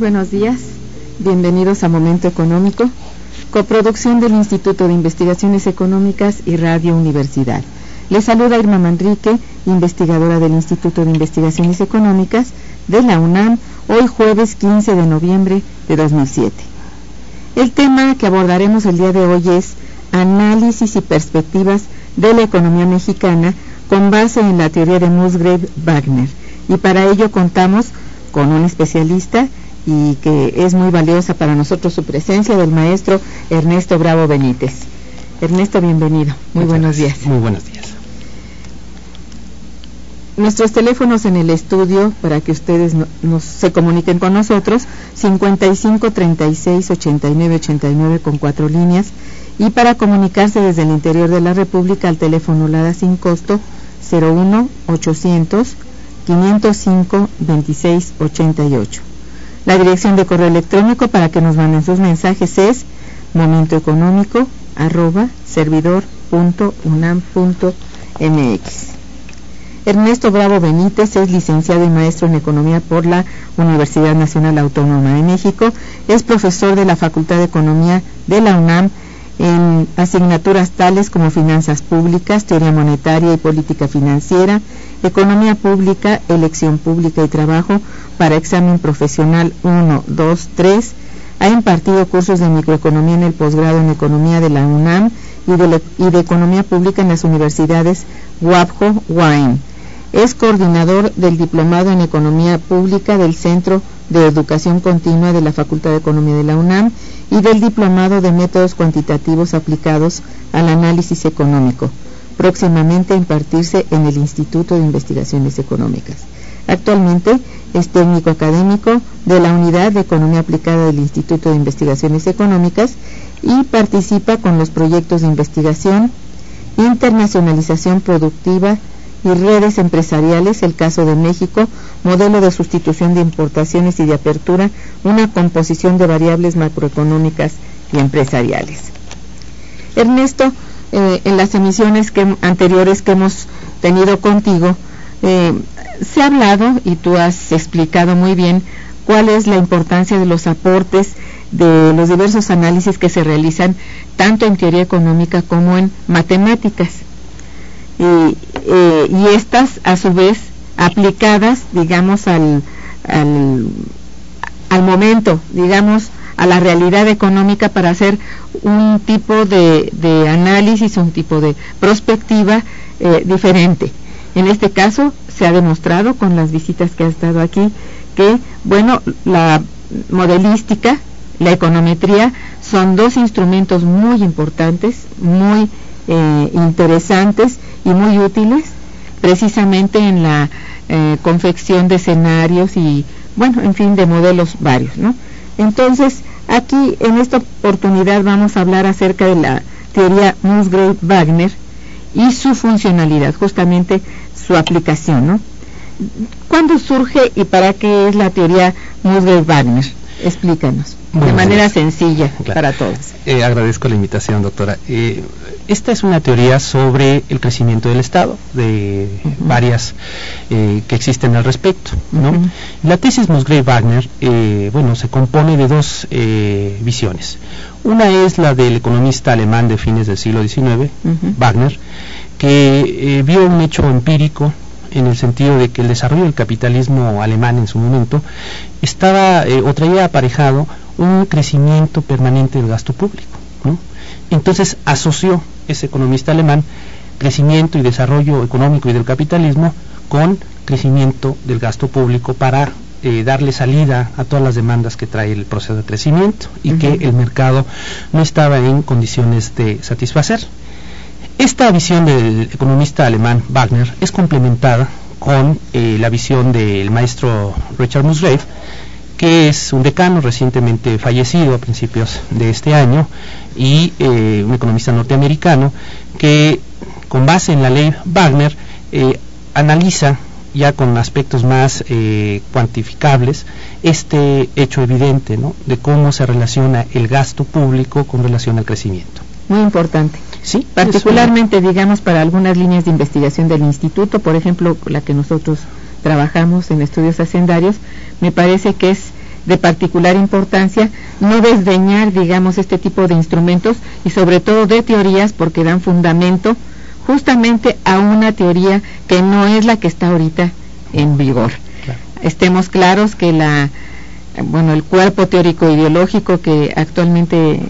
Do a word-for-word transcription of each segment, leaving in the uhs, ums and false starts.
buenos días. Bienvenidos a Momento Económico, coproducción del Instituto de Investigaciones Económicas y Radio Universidad. Les saluda Irma Manrique, investigadora del Instituto de Investigaciones Económicas de la UNAM, hoy jueves quince de noviembre de dos mil siete. El tema que abordaremos el día de hoy es análisis y perspectivas de la economía mexicana con base en la teoría de Musgrave-Wagner. Y para ello contamos con un especialista y que es muy valiosa para nosotros su presencia, del maestro Ernesto Bravo Benítez. Ernesto, bienvenido. Muy Muchas buenos gracias. días. Muy buenos días. Nuestros teléfonos en el estudio para que ustedes no, nos, se comuniquen con nosotros, cincuenta y cinco, treinta y seis, ochenta y nueve, ochenta y nueve con cuatro líneas, y para comunicarse desde el interior de la República al teléfono LADA sin costo cero uno, ochocientos, quinientos cinco, veintiséis ochenta y ocho. La dirección de correo electrónico para que nos manden sus mensajes es momentoeconómico arroba servidor punto unam punto mx. Ernesto Bravo Benítez es licenciado y maestro en Economía por la Universidad Nacional Autónoma de México. Es profesor de la Facultad de Economía de la UNAM en asignaturas tales como Finanzas Públicas, Teoría Monetaria y Política Financiera, Economía Pública, Elección Pública y Trabajo para Examen Profesional uno, dos, tres. Ha impartido cursos de microeconomía en el posgrado en Economía de la UNAM y de, le, y de Economía Pública en las universidades Huapjo, Huaín. Es coordinador del Diplomado en Economía Pública del Centro de Educación Continua de la Facultad de Economía de la UNAM y del Diplomado de Métodos Cuantitativos Aplicados al Análisis Económico, próximamente a impartirse en el Instituto de Investigaciones Económicas. Actualmente es técnico académico de la Unidad de Economía Aplicada del Instituto de Investigaciones Económicas y participa con los proyectos de investigación, internacionalización productiva y redes empresariales, el caso de México, modelo de sustitución de importaciones y de apertura, una composición de variables macroeconómicas y empresariales. Ernesto, eh, en las emisiones que, anteriores que hemos tenido contigo, eh, se ha hablado, y tú has explicado muy bien, cuál es la importancia de los aportes de los diversos análisis que se realizan tanto en teoría económica como en matemáticas. Y, eh, y estas a su vez aplicadas, digamos, al, al, al momento, digamos, a la realidad económica para hacer un tipo de, de análisis, un tipo de perspectiva eh, diferente. En este caso se ha demostrado con las visitas que ha estado aquí que, bueno, la modelística, la econometría son dos instrumentos muy importantes, muy eh, interesantes y muy útiles precisamente en la eh, confección de escenarios y, bueno, en fin, de modelos varios, ¿no? Entonces, aquí en esta oportunidad vamos a hablar acerca de la teoría Musgrave-Wagner y su funcionalidad, justamente su aplicación, ¿no? ¿Cuándo surge y para qué es la teoría Musgrave-Wagner? Explícanos, bueno, de manera pues, sencilla, claro, para todos. Eh, agradezco la invitación, doctora. Eh, esta es una teoría sobre el crecimiento del Estado, de uh-huh. varias eh, que existen al respecto, ¿no? Uh-huh. La tesis Musgrave-Wagner, eh, bueno, se compone de dos eh, visiones. Una es la del economista alemán de fines del siglo diecinueve, uh-huh. Wagner, que eh, vio un hecho empírico en el sentido de que el desarrollo del capitalismo alemán en su momento estaba eh, o traía aparejado un crecimiento permanente del gasto público, ¿no? Entonces asoció ese economista alemán crecimiento y desarrollo económico y del capitalismo con crecimiento del gasto público para eh, darle salida a todas las demandas que trae el proceso de crecimiento y uh-huh. que el mercado no estaba en condiciones de satisfacer. Esta visión del economista alemán Wagner es complementada con eh, la visión del maestro Richard Musgrave, que es un decano recientemente fallecido a principios de este año y eh, un economista norteamericano que, con base en la ley Wagner, eh, analiza ya con aspectos más eh, cuantificables este hecho evidente, ¿no?, de cómo se relaciona el gasto público con relación al crecimiento. Muy importante. Sí, particularmente, una... digamos, para algunas líneas de investigación del instituto, por ejemplo, la que nosotros trabajamos en estudios hacendarios, me parece que es de particular importancia no desdeñar, digamos, este tipo de instrumentos y sobre todo de teorías, porque dan fundamento justamente a una teoría que no es la que está ahorita en vigor. Claro. Estemos claros que la, bueno, el cuerpo teórico ideológico que actualmente,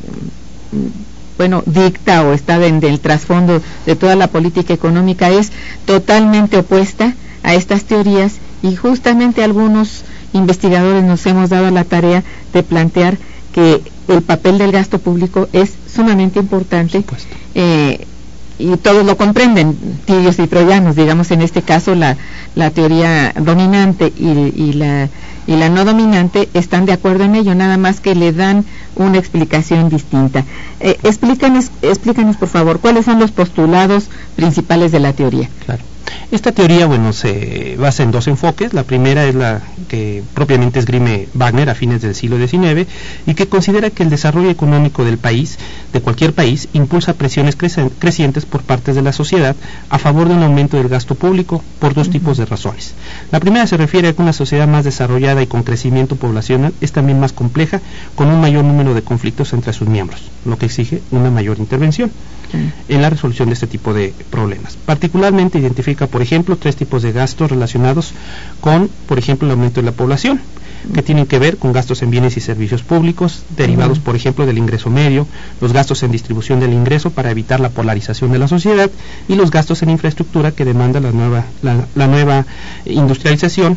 bueno, dicta o está en el trasfondo de toda la política económica es totalmente opuesta a estas teorías, y justamente algunos investigadores nos hemos dado la tarea de plantear que el papel del gasto público es sumamente importante, eh, y todos lo comprenden, tibios y troyanos, digamos, en este caso la, la teoría dominante y, y, la, y la no dominante están de acuerdo en ello, nada más que le dan una explicación distinta. Eh, explícanos, explícanos, por favor, cuáles son los postulados principales de la teoría. Claro. Esta teoría, bueno, se basa en dos enfoques. La primera es la que propiamente esgrime Wagner a fines del siglo diecinueve y que considera que el desarrollo económico del país, de cualquier país, impulsa presiones crece- crecientes por parte de la sociedad a favor de un aumento del gasto público por dos uh-huh. tipos de razones. La primera se refiere a que una sociedad más desarrollada y con crecimiento poblacional es también más compleja, con un mayor número de conflictos entre sus miembros, lo que exige una mayor intervención en la resolución de este tipo de problemas. Particularmente identifica, por ejemplo, tres tipos de gastos relacionados con, por ejemplo, el aumento de la población, que tienen que ver con gastos en bienes y servicios públicos, derivados, por ejemplo, del ingreso medio, los gastos en distribución del ingreso para evitar la polarización de la sociedad, y los gastos en infraestructura que demanda la nueva, la, la nueva industrialización.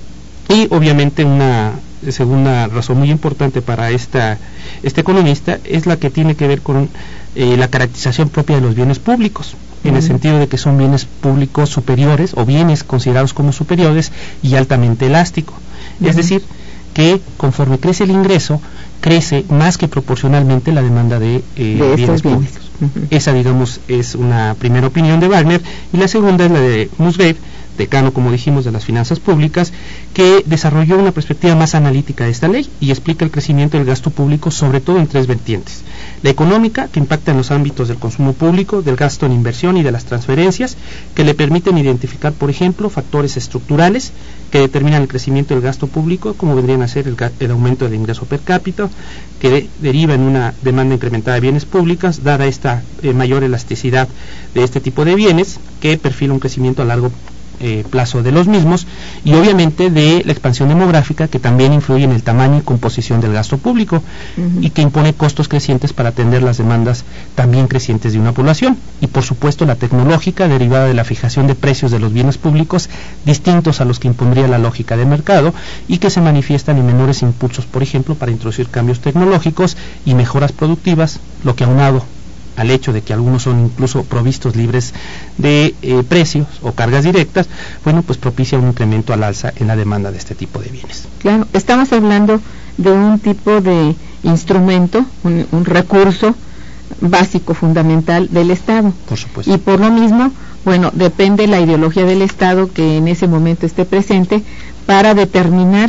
Y obviamente una segunda razón muy importante para esta, este economista es la que tiene que ver con eh, la caracterización propia de los bienes públicos, en uh-huh. el sentido de que son bienes públicos superiores o bienes considerados como superiores y altamente elásticos. Uh-huh. Es decir, que conforme crece el ingreso, crece más que proporcionalmente la demanda de, eh, de bienes públicos. Uh-huh. Esa, digamos, es una primera opinión de Wagner, y la segunda es la de Musgrave, decano, como dijimos, de las finanzas públicas, que desarrolló una perspectiva más analítica de esta ley y explica el crecimiento del gasto público sobre todo en tres vertientes: la económica, que impacta en los ámbitos del consumo público, del gasto en inversión y de las transferencias, que le permiten identificar, por ejemplo, factores estructurales que determinan el crecimiento del gasto público, como vendrían a ser el, el aumento del ingreso per cápita, que de, deriva en una demanda incrementada de bienes públicos, dada esta eh, mayor elasticidad de este tipo de bienes, que perfila un crecimiento a largo Eh, plazo de los mismos, y obviamente de la expansión demográfica, que también influye en el tamaño y composición del gasto público uh-huh. y que impone costos crecientes para atender las demandas también crecientes de una población, y por supuesto la tecnológica, derivada de la fijación de precios de los bienes públicos distintos a los que impondría la lógica de mercado, y que se manifiestan en menores impulsos, por ejemplo, para introducir cambios tecnológicos y mejoras productivas, lo que aunado al hecho de que algunos son incluso provistos libres de eh, precios o cargas directas, bueno, pues propicia un incremento al alza en la demanda de este tipo de bienes. Claro, estamos hablando de un tipo de instrumento, un, un recurso básico, fundamental del Estado. Por supuesto. Y por lo mismo, bueno, depende la ideología del Estado que en ese momento esté presente para determinar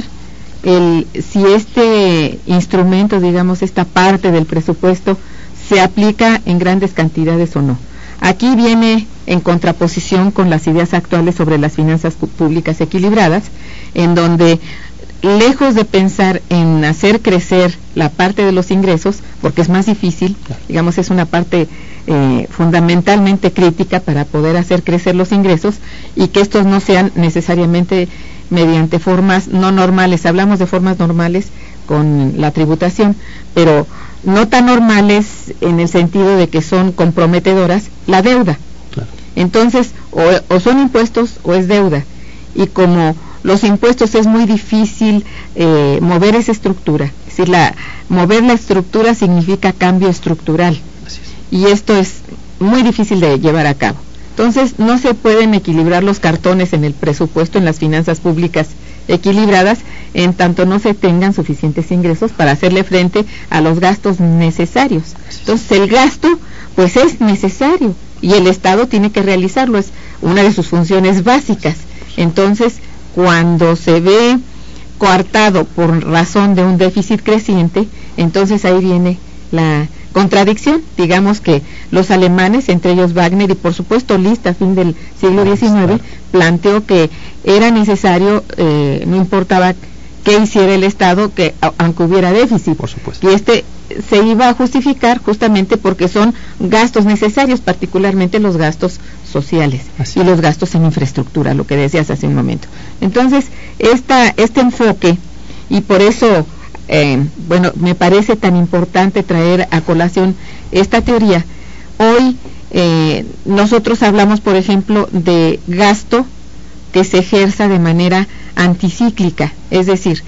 el si este instrumento, digamos, esta parte del presupuesto se aplica en grandes cantidades o no. Aquí viene en contraposición con las ideas actuales sobre las finanzas públicas equilibradas, en donde, lejos de pensar en hacer crecer la parte de los ingresos, porque es más difícil, digamos, es una parte eh, fundamentalmente crítica para poder hacer crecer los ingresos, y que estos no sean necesariamente mediante formas no normales. Hablamos de formas normales con la tributación, pero no tan normales en el sentido de que son comprometedoras, la deuda. Claro. Entonces, o, o son impuestos o es deuda, y como los impuestos es muy difícil eh, mover esa estructura, es decir, la, mover la estructura significa cambio estructural. Así es. Y esto es muy difícil de llevar a cabo. Entonces, no se pueden equilibrar los cartones en el presupuesto, en las finanzas públicas equilibradas, en tanto no se tengan suficientes ingresos para hacerle frente a los gastos necesarios. Entonces, el gasto, pues es necesario, y el Estado tiene que realizarlo, es una de sus funciones básicas. Entonces, cuando se ve coartado por razón de un déficit creciente, entonces ahí viene la contradicción. Digamos que los alemanes, entre ellos Wagner y por supuesto Liszt a fin del siglo diecinueve, planteó que era necesario, eh, no importaba ¿qué hiciera el Estado que aunque hubiera déficit? Por supuesto. Y este se iba a justificar justamente porque son gastos necesarios, particularmente los gastos sociales Así. y los gastos en infraestructura, lo que decías hace un momento. Entonces, esta, este enfoque, y por eso, eh, bueno, me parece tan importante traer a colación esta teoría. Hoy eh, nosotros hablamos, por ejemplo, de gasto que se ejerza de manera anticíclica, es decir,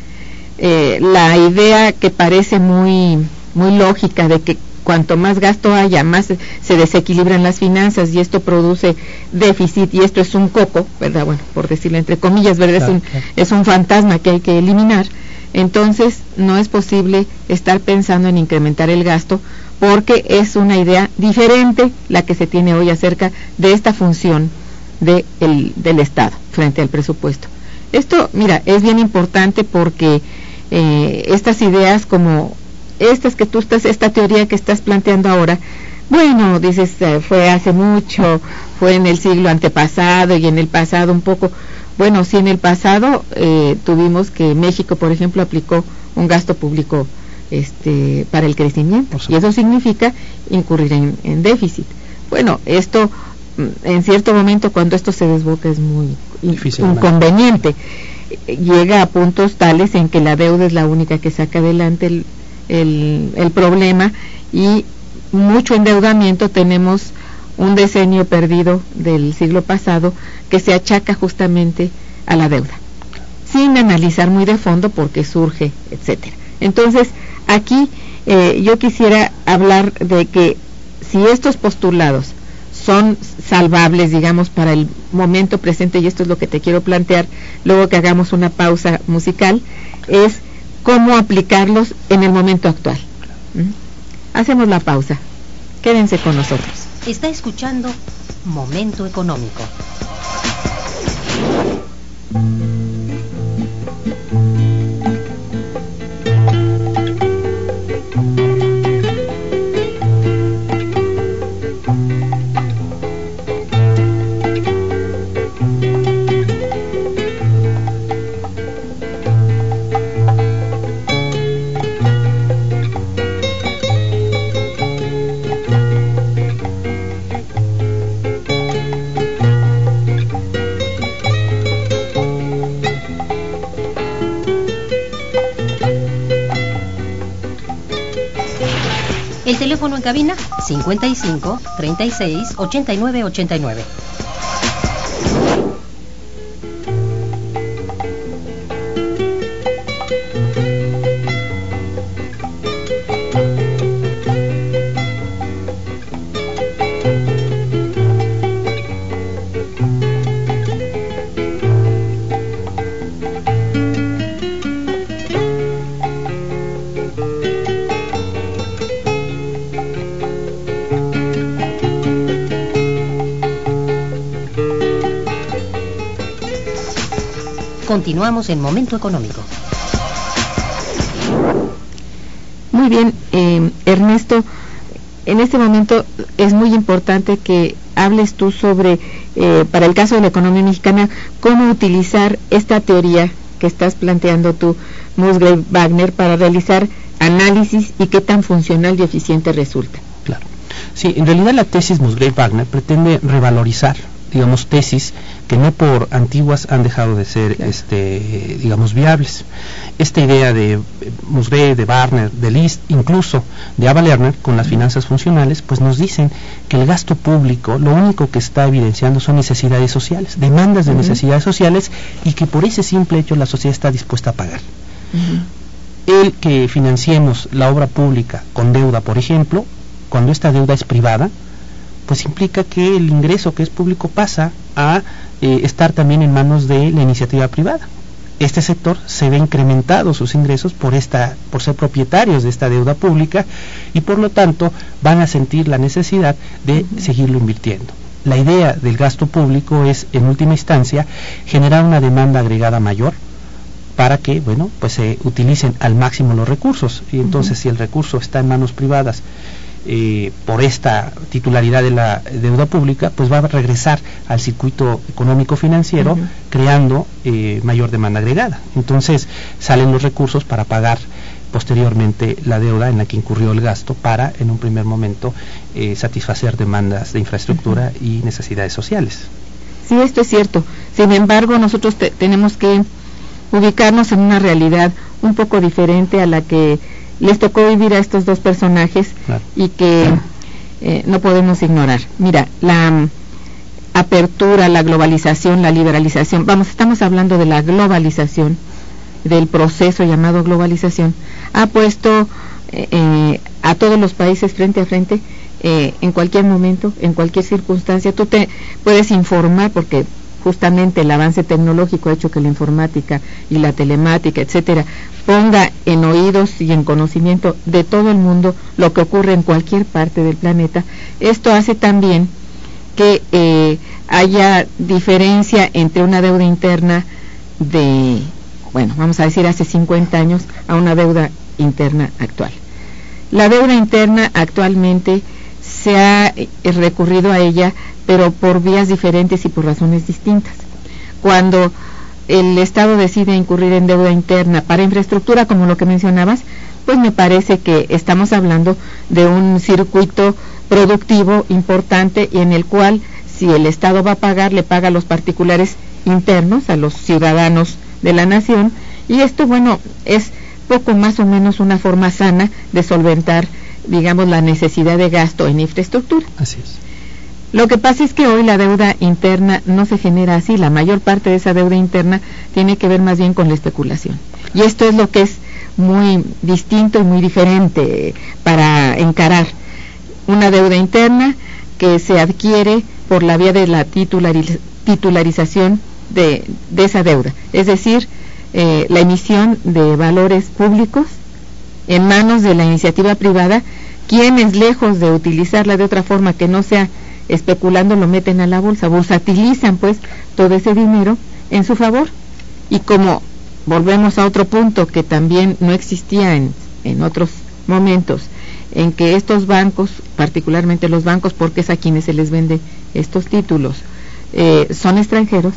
eh, la idea que parece muy muy lógica de que cuanto más gasto haya, más se desequilibran las finanzas y esto produce déficit y esto es un coco, ¿verdad? Bueno, por decirlo entre comillas, ¿verdad? Claro, es, un, claro. es un fantasma que hay que eliminar. Entonces, no es posible estar pensando en incrementar el gasto porque es una idea diferente la que se tiene hoy acerca de esta función de el, del Estado frente al presupuesto. Esto, mira, es bien importante porque eh, estas ideas como estas que tú estás, esta teoría que estás planteando ahora, bueno, dices, eh, fue hace mucho, fue en el siglo antepasado y en el pasado un poco, bueno, sí, en el pasado eh, tuvimos que México, por ejemplo, aplicó un gasto público este para el crecimiento, y eso significa incurrir en, en déficit. Bueno, esto, en cierto momento, cuando esto se desboca es muy Difícil, inconveniente, llega a puntos tales en que la deuda es la única que saca adelante el El, el problema y mucho endeudamiento. Tenemos un decenio perdido del siglo pasado que se achaca justamente a la deuda, sin analizar muy de fondo por qué surge, etcétera. Entonces, aquí eh, yo quisiera hablar de que si estos postulados son salvables, digamos, para el momento presente, y esto es lo que te quiero plantear, luego que hagamos una pausa musical, es cómo aplicarlos en el momento actual. ¿Mm? Hacemos la pausa. Quédense con nosotros. Está escuchando Momento Económico. El teléfono en cabina cincuenta y cinco, treinta y seis, ochenta y nueve, ochenta y nueve. Continuamos en Momento Económico. Muy bien, eh, Ernesto, en este momento es muy importante que hables tú sobre, eh, para el caso de la economía mexicana, cómo utilizar esta teoría que estás planteando tú, Musgrave Wagner, para realizar análisis y qué tan funcional y eficiente resulta. Claro. Sí, en realidad la tesis Musgrave Wagner pretende revalorizar, digamos, tesis que no por antiguas han dejado de ser, claro. este, digamos, viables. Esta idea de Musgrave, de Wagner, de List, incluso de Ava Lerner, con las finanzas funcionales, pues nos dicen que el gasto público lo único que está evidenciando son necesidades sociales, demandas de uh-huh. necesidades sociales, y que por ese simple hecho la sociedad está dispuesta a pagar. Uh-huh. El que financiemos la obra pública con deuda, por ejemplo, cuando esta deuda es privada, pues implica que el ingreso que es público pasa a eh, estar también en manos de la iniciativa privada. Este sector se ve incrementado sus ingresos por esta, por ser propietarios de esta deuda pública, y por lo tanto van a sentir la necesidad de uh-huh. seguirlo invirtiendo. La idea del gasto público es, en última instancia, generar una demanda agregada mayor para que, bueno, pues se utilicen al máximo los recursos. Y entonces, uh-huh. si el recurso está en manos privadas eh, por esta titularidad de la deuda pública, pues va a regresar al circuito económico financiero, uh-huh. creando eh, mayor demanda agregada. Entonces salen los recursos para pagar posteriormente la deuda en la que incurrió el gasto para, en un primer momento, eh, satisfacer demandas de infraestructura uh-huh. y necesidades sociales. Sí, esto es cierto. Sin embargo, nosotros te- tenemos que ubicarnos en una realidad un poco diferente a la que les tocó vivir a estos dos personajes, claro. y que eh, no podemos ignorar. Mira, la um, apertura, la globalización, la liberalización, vamos, estamos hablando de la globalización, del proceso llamado globalización, ha puesto eh, eh, a todos los países frente a frente. Eh, en cualquier momento, en cualquier circunstancia, tú te puedes informar, porque justamente el avance tecnológico ha hecho que la informática y la telemática, etcétera, ponga en oídos y en conocimiento de todo el mundo lo que ocurre en cualquier parte del planeta. Esto hace también que eh, haya diferencia entre una deuda interna de, bueno, vamos a decir hace cincuenta años, a una deuda interna actual. La deuda interna actualmente se ha recurrido a ella, pero por vías diferentes y por razones distintas. Cuando el Estado decide incurrir en deuda interna para infraestructura, como lo que mencionabas, pues me parece que estamos hablando de un circuito productivo importante, y en el cual, si el Estado va a pagar, le paga a los particulares internos, a los ciudadanos de la nación, y esto, bueno, es poco más o menos una forma sana de solventar, digamos, la necesidad de gasto en infraestructura. Así es. Lo que pasa es que hoy la deuda interna no se genera así. La mayor parte de esa deuda interna tiene que ver más bien con la especulación. Y esto es lo que es muy distinto y muy diferente para encarar una deuda interna que se adquiere por la vía de la titulariz- titularización de, de esa deuda. Es decir, eh, la emisión de valores públicos en manos de la iniciativa privada, quienes, lejos de utilizarla de otra forma que no sea especulando, lo meten a la bolsa, bursatilizan pues todo ese dinero en su favor. Y como volvemos a otro punto que también no existía en, en otros momentos, en que estos bancos, particularmente los bancos, porque es a quienes se les vende estos títulos, eh, son extranjeros,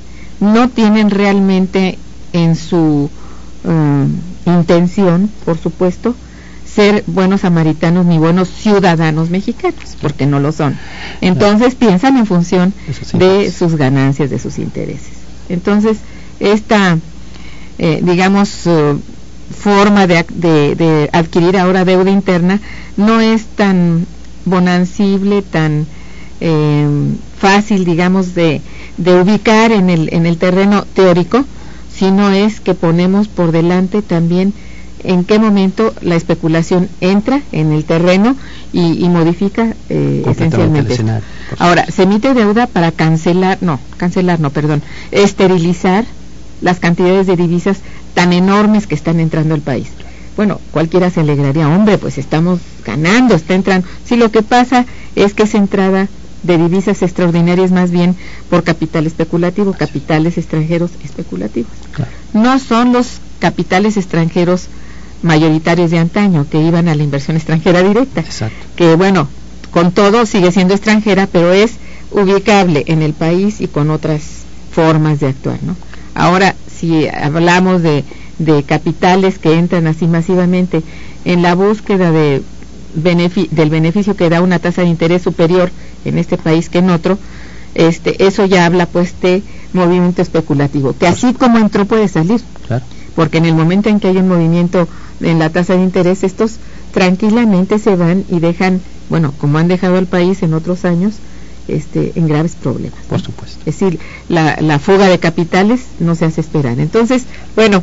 no tienen realmente en su um, intención, por supuesto, ser buenos samaritanos ni buenos ciudadanos mexicanos, porque no lo son. Entonces claro. piensan en función sí, de pues. sus ganancias, de sus intereses. Entonces, esta, eh, digamos, uh, forma de, de, de adquirir ahora deuda interna no es tan bonancible, tan eh, fácil, digamos, de, de ubicar en el, en el terreno teórico, sino es que ponemos por delante también en qué momento la especulación entra en el terreno y, y modifica eh, esencialmente. Ahora, se emite deuda para cancelar, no, cancelar no, perdón, esterilizar las cantidades de divisas tan enormes que están entrando al país. Bueno, cualquiera se alegraría, hombre, pues estamos ganando, está entrando. Sí, lo que pasa es que esa entrada de divisas extraordinarias más bien por capital especulativo, capitales extranjeros especulativos. Claro. No son los capitales extranjeros mayoritarios de antaño que iban a la inversión extranjera directa. Exacto. Que bueno, con todo sigue siendo extranjera, pero es ubicable en el país y con otras formas de actuar, ¿no? Ahora, si hablamos de, de capitales que entran así masivamente en la búsqueda de benefic- del beneficio que da una tasa de interés superior en este país que en otro, este, eso ya habla pues de movimiento especulativo, que así como entró puede salir. Claro. Porque en el momento en que hay un movimiento en la tasa de interés, estos tranquilamente se van y dejan, bueno, como han dejado al país en otros años, este, en graves problemas, ¿no? Por supuesto. Es decir, la, la fuga de capitales no se hace esperar. Entonces, bueno,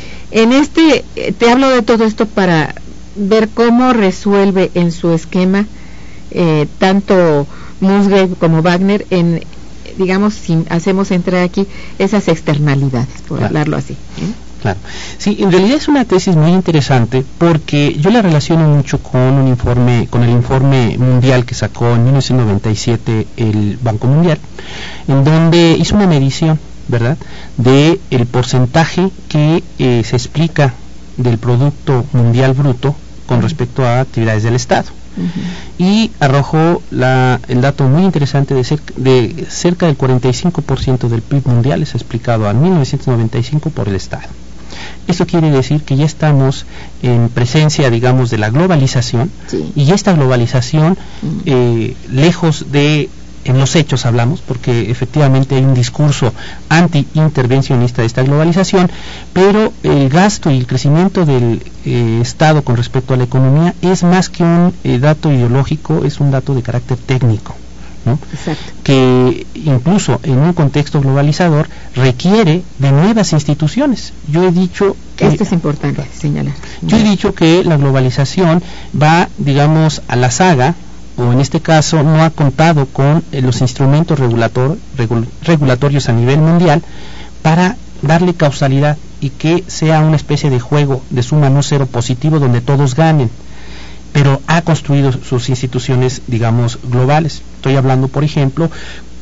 en este, te hablo de todo esto para ver cómo resuelve en su esquema eh, tanto Musgrave como Wagner en, digamos, si hacemos entrar aquí esas externalidades, por claro. hablarlo así, ¿eh? Claro. Sí, en realidad es una tesis muy interesante porque yo la relaciono mucho con un informe, con el informe mundial que sacó en mil novecientos noventa y siete el Banco Mundial, en donde hizo una medición, ¿verdad?, de el porcentaje que eh, se explica del Producto Mundial Bruto con respecto a actividades del Estado. Uh-huh. Y arrojó la, el dato muy interesante de, cer- de cerca del cuarenta y cinco por ciento del P I B mundial es explicado a mil novecientos noventa y cinco por el Estado. Esto quiere decir que ya estamos en presencia, digamos, de la globalización, sí. Y esta globalización, uh-huh. eh, lejos de, en los hechos hablamos, porque efectivamente hay un discurso anti-intervencionista de esta globalización, pero el gasto y el crecimiento del eh, Estado con respecto a la economía es más que un eh, dato ideológico, es un dato de carácter técnico, ¿no? Exacto. Que incluso en un contexto globalizador requiere de nuevas instituciones. Yo he dicho que... Esto es importante señalar. Yo he dicho que la globalización va, digamos, a la saga, o en este caso no ha contado con eh, los instrumentos regulator, regul, regulatorios a nivel mundial para darle causalidad y que sea una especie de juego de suma no cero positivo donde todos ganen, pero ha construido sus instituciones, digamos, globales. Estoy hablando, por ejemplo,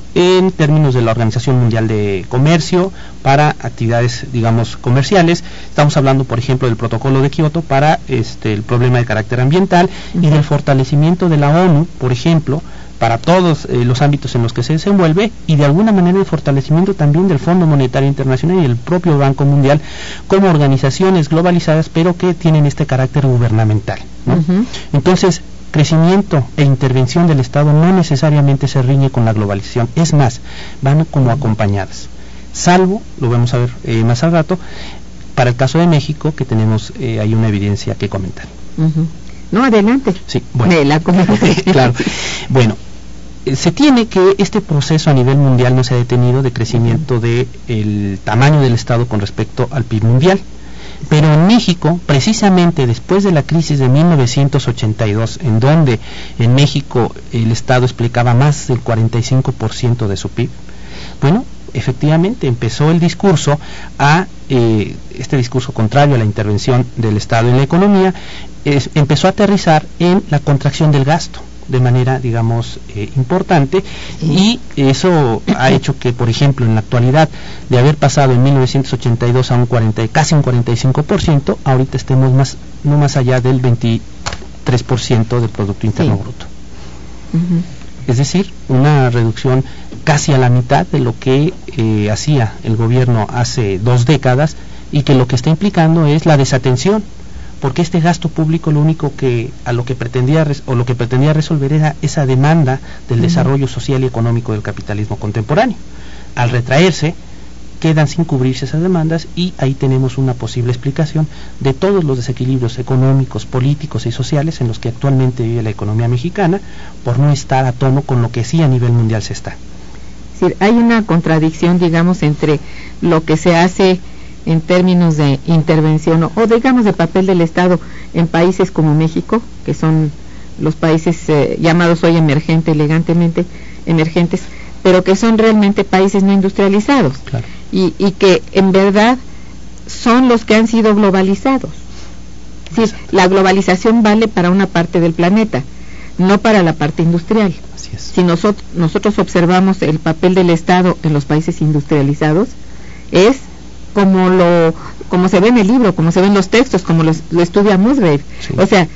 en términos de la Organización Mundial de Comercio para actividades, digamos, comerciales. Estamos hablando, por ejemplo, del Protocolo de Kioto para este, el problema de carácter ambiental, uh-huh. y del fortalecimiento de la ONU, por ejemplo, para todos eh, los ámbitos en los que se desenvuelve, y de alguna manera el fortalecimiento también del Fondo Monetario Internacional y el propio Banco Mundial como organizaciones globalizadas, pero que tienen este carácter gubernamental, ¿no? Uh-huh. Entonces, crecimiento e intervención del Estado no necesariamente se riñe con la globalización, es más, van como acompañadas, salvo, lo vamos a ver eh, más al rato, para el caso de México, que tenemos eh, ahí una evidencia que comentar. Uh-huh. No, adelante. Sí, bueno. De la claro. Bueno, eh, se tiene que este proceso a nivel mundial no se ha detenido de crecimiento uh-huh. de el tamaño del Estado con respecto al P I B mundial. Pero en México, precisamente después de la crisis de mil novecientos ochenta y dos, en donde en México el Estado explicaba más del cuarenta y cinco por ciento de su P I B, bueno, efectivamente empezó el discurso a, eh, este discurso contrario a la intervención del Estado en la economía, es, empezó a aterrizar en la contracción del gasto de manera, digamos, eh, importante, y eso ha hecho que, por ejemplo, en la actualidad, de haber pasado en mil novecientos ochenta y dos a un cuarenta, casi un cuarenta y cinco por ciento, ahorita estemos más, no más allá del veintitrés por ciento del Producto Interno sí. Bruto. Uh-huh. Es decir, una reducción casi a la mitad de lo que eh, hacía el gobierno hace dos décadas, y que lo que está implicando es la desatención, porque este gasto público lo único que a lo que pretendía res, o lo que pretendía resolver era esa demanda del uh-huh. desarrollo social y económico del capitalismo contemporáneo. Al retraerse, quedan sin cubrirse esas demandas, y ahí tenemos una posible explicación de todos los desequilibrios económicos, políticos y sociales en los que actualmente vive la economía mexicana, por no estar a tono con lo que sí a nivel mundial se está. Es decir, hay una contradicción, digamos, entre lo que se hace en términos de intervención o, o digamos de papel del Estado en países como México, que son los países eh, llamados hoy emergentes, elegantemente emergentes, pero que son realmente países no industrializados, claro. y, y que en verdad son los que han sido globalizados. Sí, la globalización vale para una parte del planeta, no para la parte industrial. Así es. Si nosotros, nosotros observamos el papel del Estado en los países industrializados, es como lo como se ve en el libro, como se ve en los textos, como los, lo estudia Musgrave. Sí. O sea,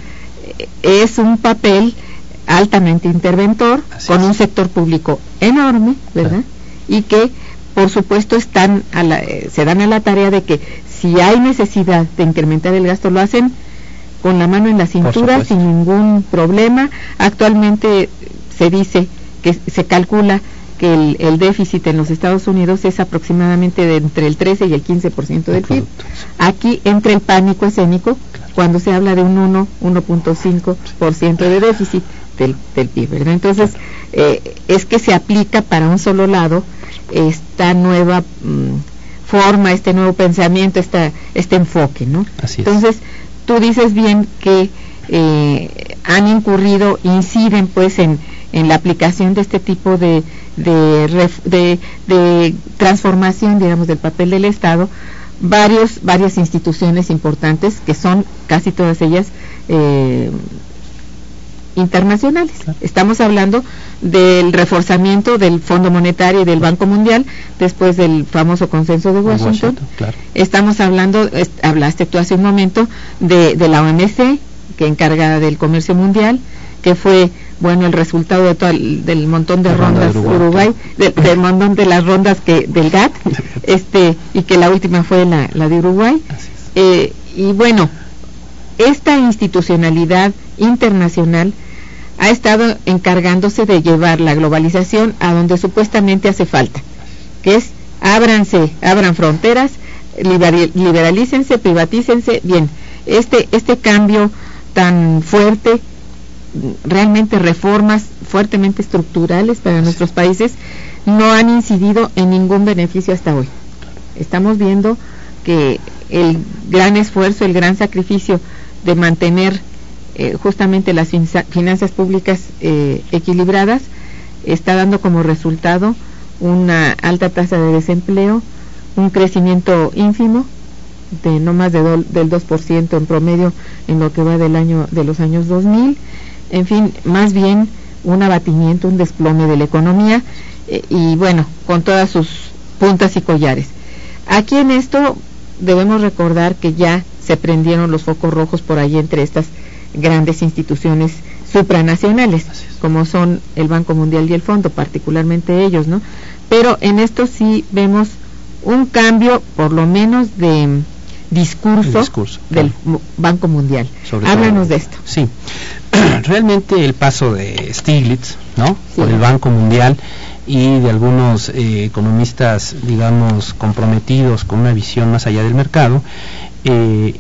es un papel altamente interventor, así con es. Un sector público enorme, ¿verdad? Ah. Y que, por supuesto, están a la, eh, se dan a la tarea de que si hay necesidad de incrementar el gasto, lo hacen con la mano en la cintura, sin ningún problema. Actualmente se dice que se calcula que el, el déficit en los Estados Unidos es aproximadamente de entre el trece y el quince por ciento del P I B. Aquí entra el pánico escénico, claro, cuando se habla de un uno, uno punto cinco por ciento de déficit del, del P I B, ¿verdad? Entonces, eh, es que se aplica para un solo lado esta nueva mmm, forma, este nuevo pensamiento, esta, este enfoque, ¿no? Así es. Entonces, tú dices bien que eh, han incurrido, inciden pues en, en la aplicación de este tipo de de, ref, de de transformación, digamos, del papel del Estado, varios varias instituciones importantes que son casi todas ellas eh, internacionales. Claro. Estamos hablando del reforzamiento del Fondo Monetario y del Banco Mundial después del famoso consenso de Washington. Washington, claro. Estamos hablando, es, hablaste tú hace un momento de, de la O M C, que encarga del comercio mundial, que fue, bueno, el resultado de todo el, del montón de la rondas ronda de Uruguay, Uruguay de, del montón de las rondas que del G A T T, este, y que la última fue la, la de Uruguay. Eh, y bueno, esta institucionalidad internacional ha estado encargándose de llevar la globalización a donde supuestamente hace falta, que es ábranse, abran fronteras, liberalícense, privatícense. Bien, este, este cambio tan fuerte, realmente reformas fuertemente estructurales para nuestros países, no han incidido en ningún beneficio hasta hoy. Estamos viendo que el gran esfuerzo, el gran sacrificio de mantener eh, justamente las finanzas públicas eh, equilibradas está dando como resultado una alta tasa de desempleo, un crecimiento ínfimo de no más de do, del dos por ciento en promedio en lo que va del año de los años dos mil, en fin, más bien un abatimiento, un desplome de la economía eh, y bueno, con todas sus puntas y collares. Aquí en esto debemos recordar que ya se prendieron los focos rojos por ahí entre estas grandes instituciones supranacionales, como son el Banco Mundial y el Fondo, particularmente ellos, ¿no? Pero en esto sí vemos un cambio, por lo menos de discurso, discurso del claro. Banco Mundial. Sobre Háblanos todo, de esto. Sí, realmente el paso de Stiglitz, ¿no? Sí. Por el Banco Mundial y de algunos eh, economistas, digamos, comprometidos con una visión más allá del mercado, eh,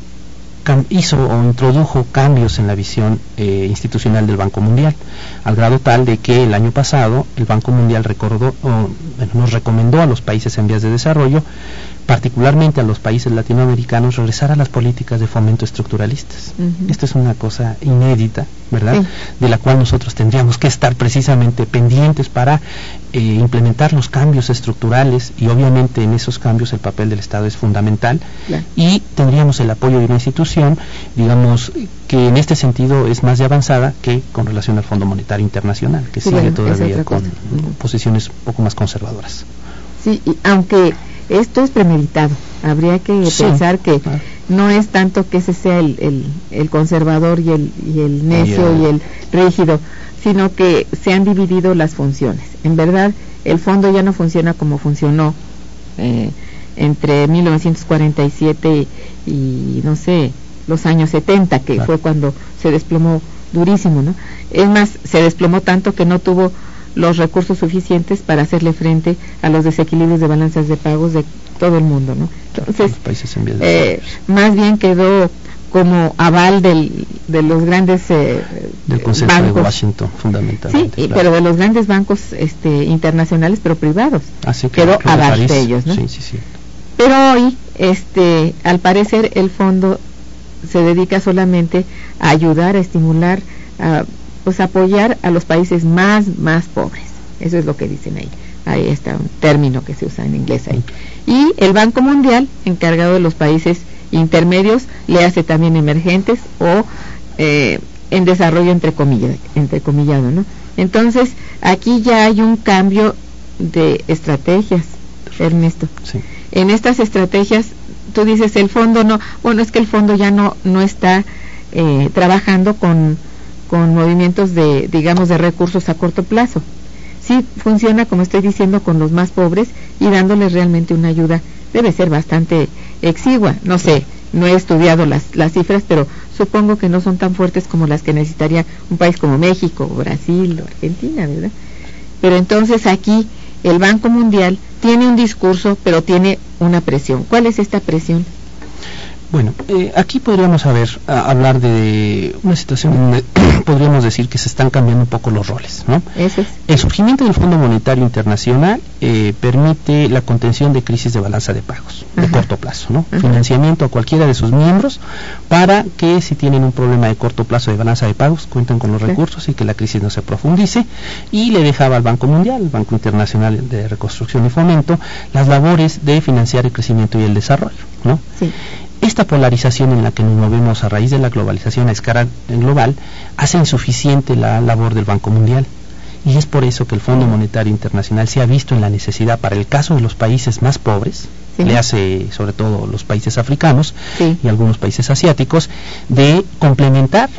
hizo o introdujo cambios en la visión eh, institucional del Banco Mundial, al grado tal de que el año pasado el Banco Mundial recordó, o, bueno, nos recomendó a los países en vías de desarrollo, particularmente a los países latinoamericanos, regresar a las políticas de fomento estructuralistas. Uh-huh. Esto es una cosa inédita, ¿verdad? Sí. De la cual nosotros tendríamos que estar precisamente pendientes para eh, implementar los cambios estructurales, y obviamente en esos cambios el papel del Estado es fundamental, claro. Y tendríamos el apoyo de una institución, digamos, que en este sentido es más de avanzada que con relación al Fondo Monetario Internacional, que sí, sigue bueno, todavía con uh-huh. posiciones un poco más conservadoras. Sí, y aunque esto es premeditado, habría que sí, pensar que claro. no es tanto que ese sea el, el, el conservador y el, y el necio y el rígido, sino que se han dividido las funciones. En verdad, el fondo ya no funciona como funcionó eh, entre mil novecientos cuarenta y siete y, y no sé, los años setenta, que claro. fue cuando se desplomó durísimo, ¿no? Es más, se desplomó tanto que no tuvo los recursos suficientes para hacerle frente a los desequilibrios de balanzas de pagos de todo el mundo, ¿no? Entonces, los países en vías de eh, más bien quedó como aval del, de los grandes eh, del Consejo bancos. De Washington, fundamentalmente. Sí, claro. pero de los grandes bancos este, internacionales, pero privados. Ah, sí, quedó claro, aval de ellos, ¿no? Sí, sí, sí. Pero hoy, este, al parecer, el fondo se dedica solamente a ayudar, a estimular, a pues apoyar a los países más, más pobres. Eso es lo que dicen ahí. Ahí está un término que se usa en inglés ahí. Y el Banco Mundial, encargado de los países intermedios, le hace también emergentes o eh, en desarrollo entre comillas, entrecomillado, ¿no? Entonces, aquí ya hay un cambio de estrategias, Ernesto. Sí. En estas estrategias, tú dices, el fondo no, bueno, es que el fondo ya no, no está eh, trabajando con con movimientos de, digamos, de recursos a corto plazo. Sí funciona, como estoy diciendo, con los más pobres y dándoles realmente una ayuda, debe ser bastante exigua. No sé, no he estudiado las, las cifras, pero supongo que no son tan fuertes como las que necesitaría un país como México, o Brasil, o Argentina, ¿verdad? Pero entonces aquí el Banco Mundial tiene un discurso, pero tiene una presión. ¿Cuál es esta presión? Bueno, eh, aquí podríamos saber, a, hablar de una situación donde podríamos decir que se están cambiando un poco los roles, ¿no? Eso es. El surgimiento del Fondo Monetario Internacional eh, permite la contención de crisis de balanza de pagos, Ajá. de corto plazo, ¿no? Ajá. Financiamiento a cualquiera de sus miembros para que, si tienen un problema de corto plazo de balanza de pagos, cuenten con los sí. recursos y que la crisis no se profundice, y le dejaba al Banco Mundial, el Banco Internacional de Reconstrucción y Fomento, las labores de financiar el crecimiento y el desarrollo, ¿no? Sí. Esta polarización en la que nos movemos a raíz de la globalización a escala global hace insuficiente la labor del Banco Mundial, y es por eso que el Fondo Monetario Internacional se ha visto en la necesidad, para el caso de los países más pobres, sí. le hace sobre todo los países africanos sí. y algunos países asiáticos, de complementar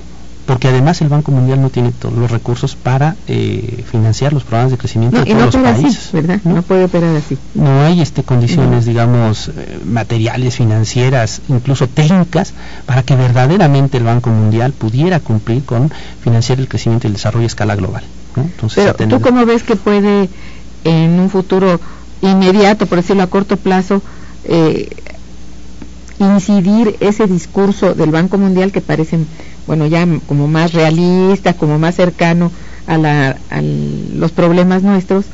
porque además el Banco Mundial no tiene todos los recursos para eh, financiar los programas de crecimiento no, de y todos no los opera países. Así, ¿verdad? ¿no? no puede operar así. No hay este condiciones, no. digamos, eh, materiales, financieras, incluso técnicas, para que verdaderamente el Banco Mundial pudiera cumplir con financiar el crecimiento y el desarrollo a escala global, ¿no? Entonces, pero ¿tú cómo ves que puede en un futuro inmediato, por decirlo a corto plazo, eh, incidir ese discurso del Banco Mundial que parece, bueno, ya como más realista, como más cercano a, la, a los problemas nuestros,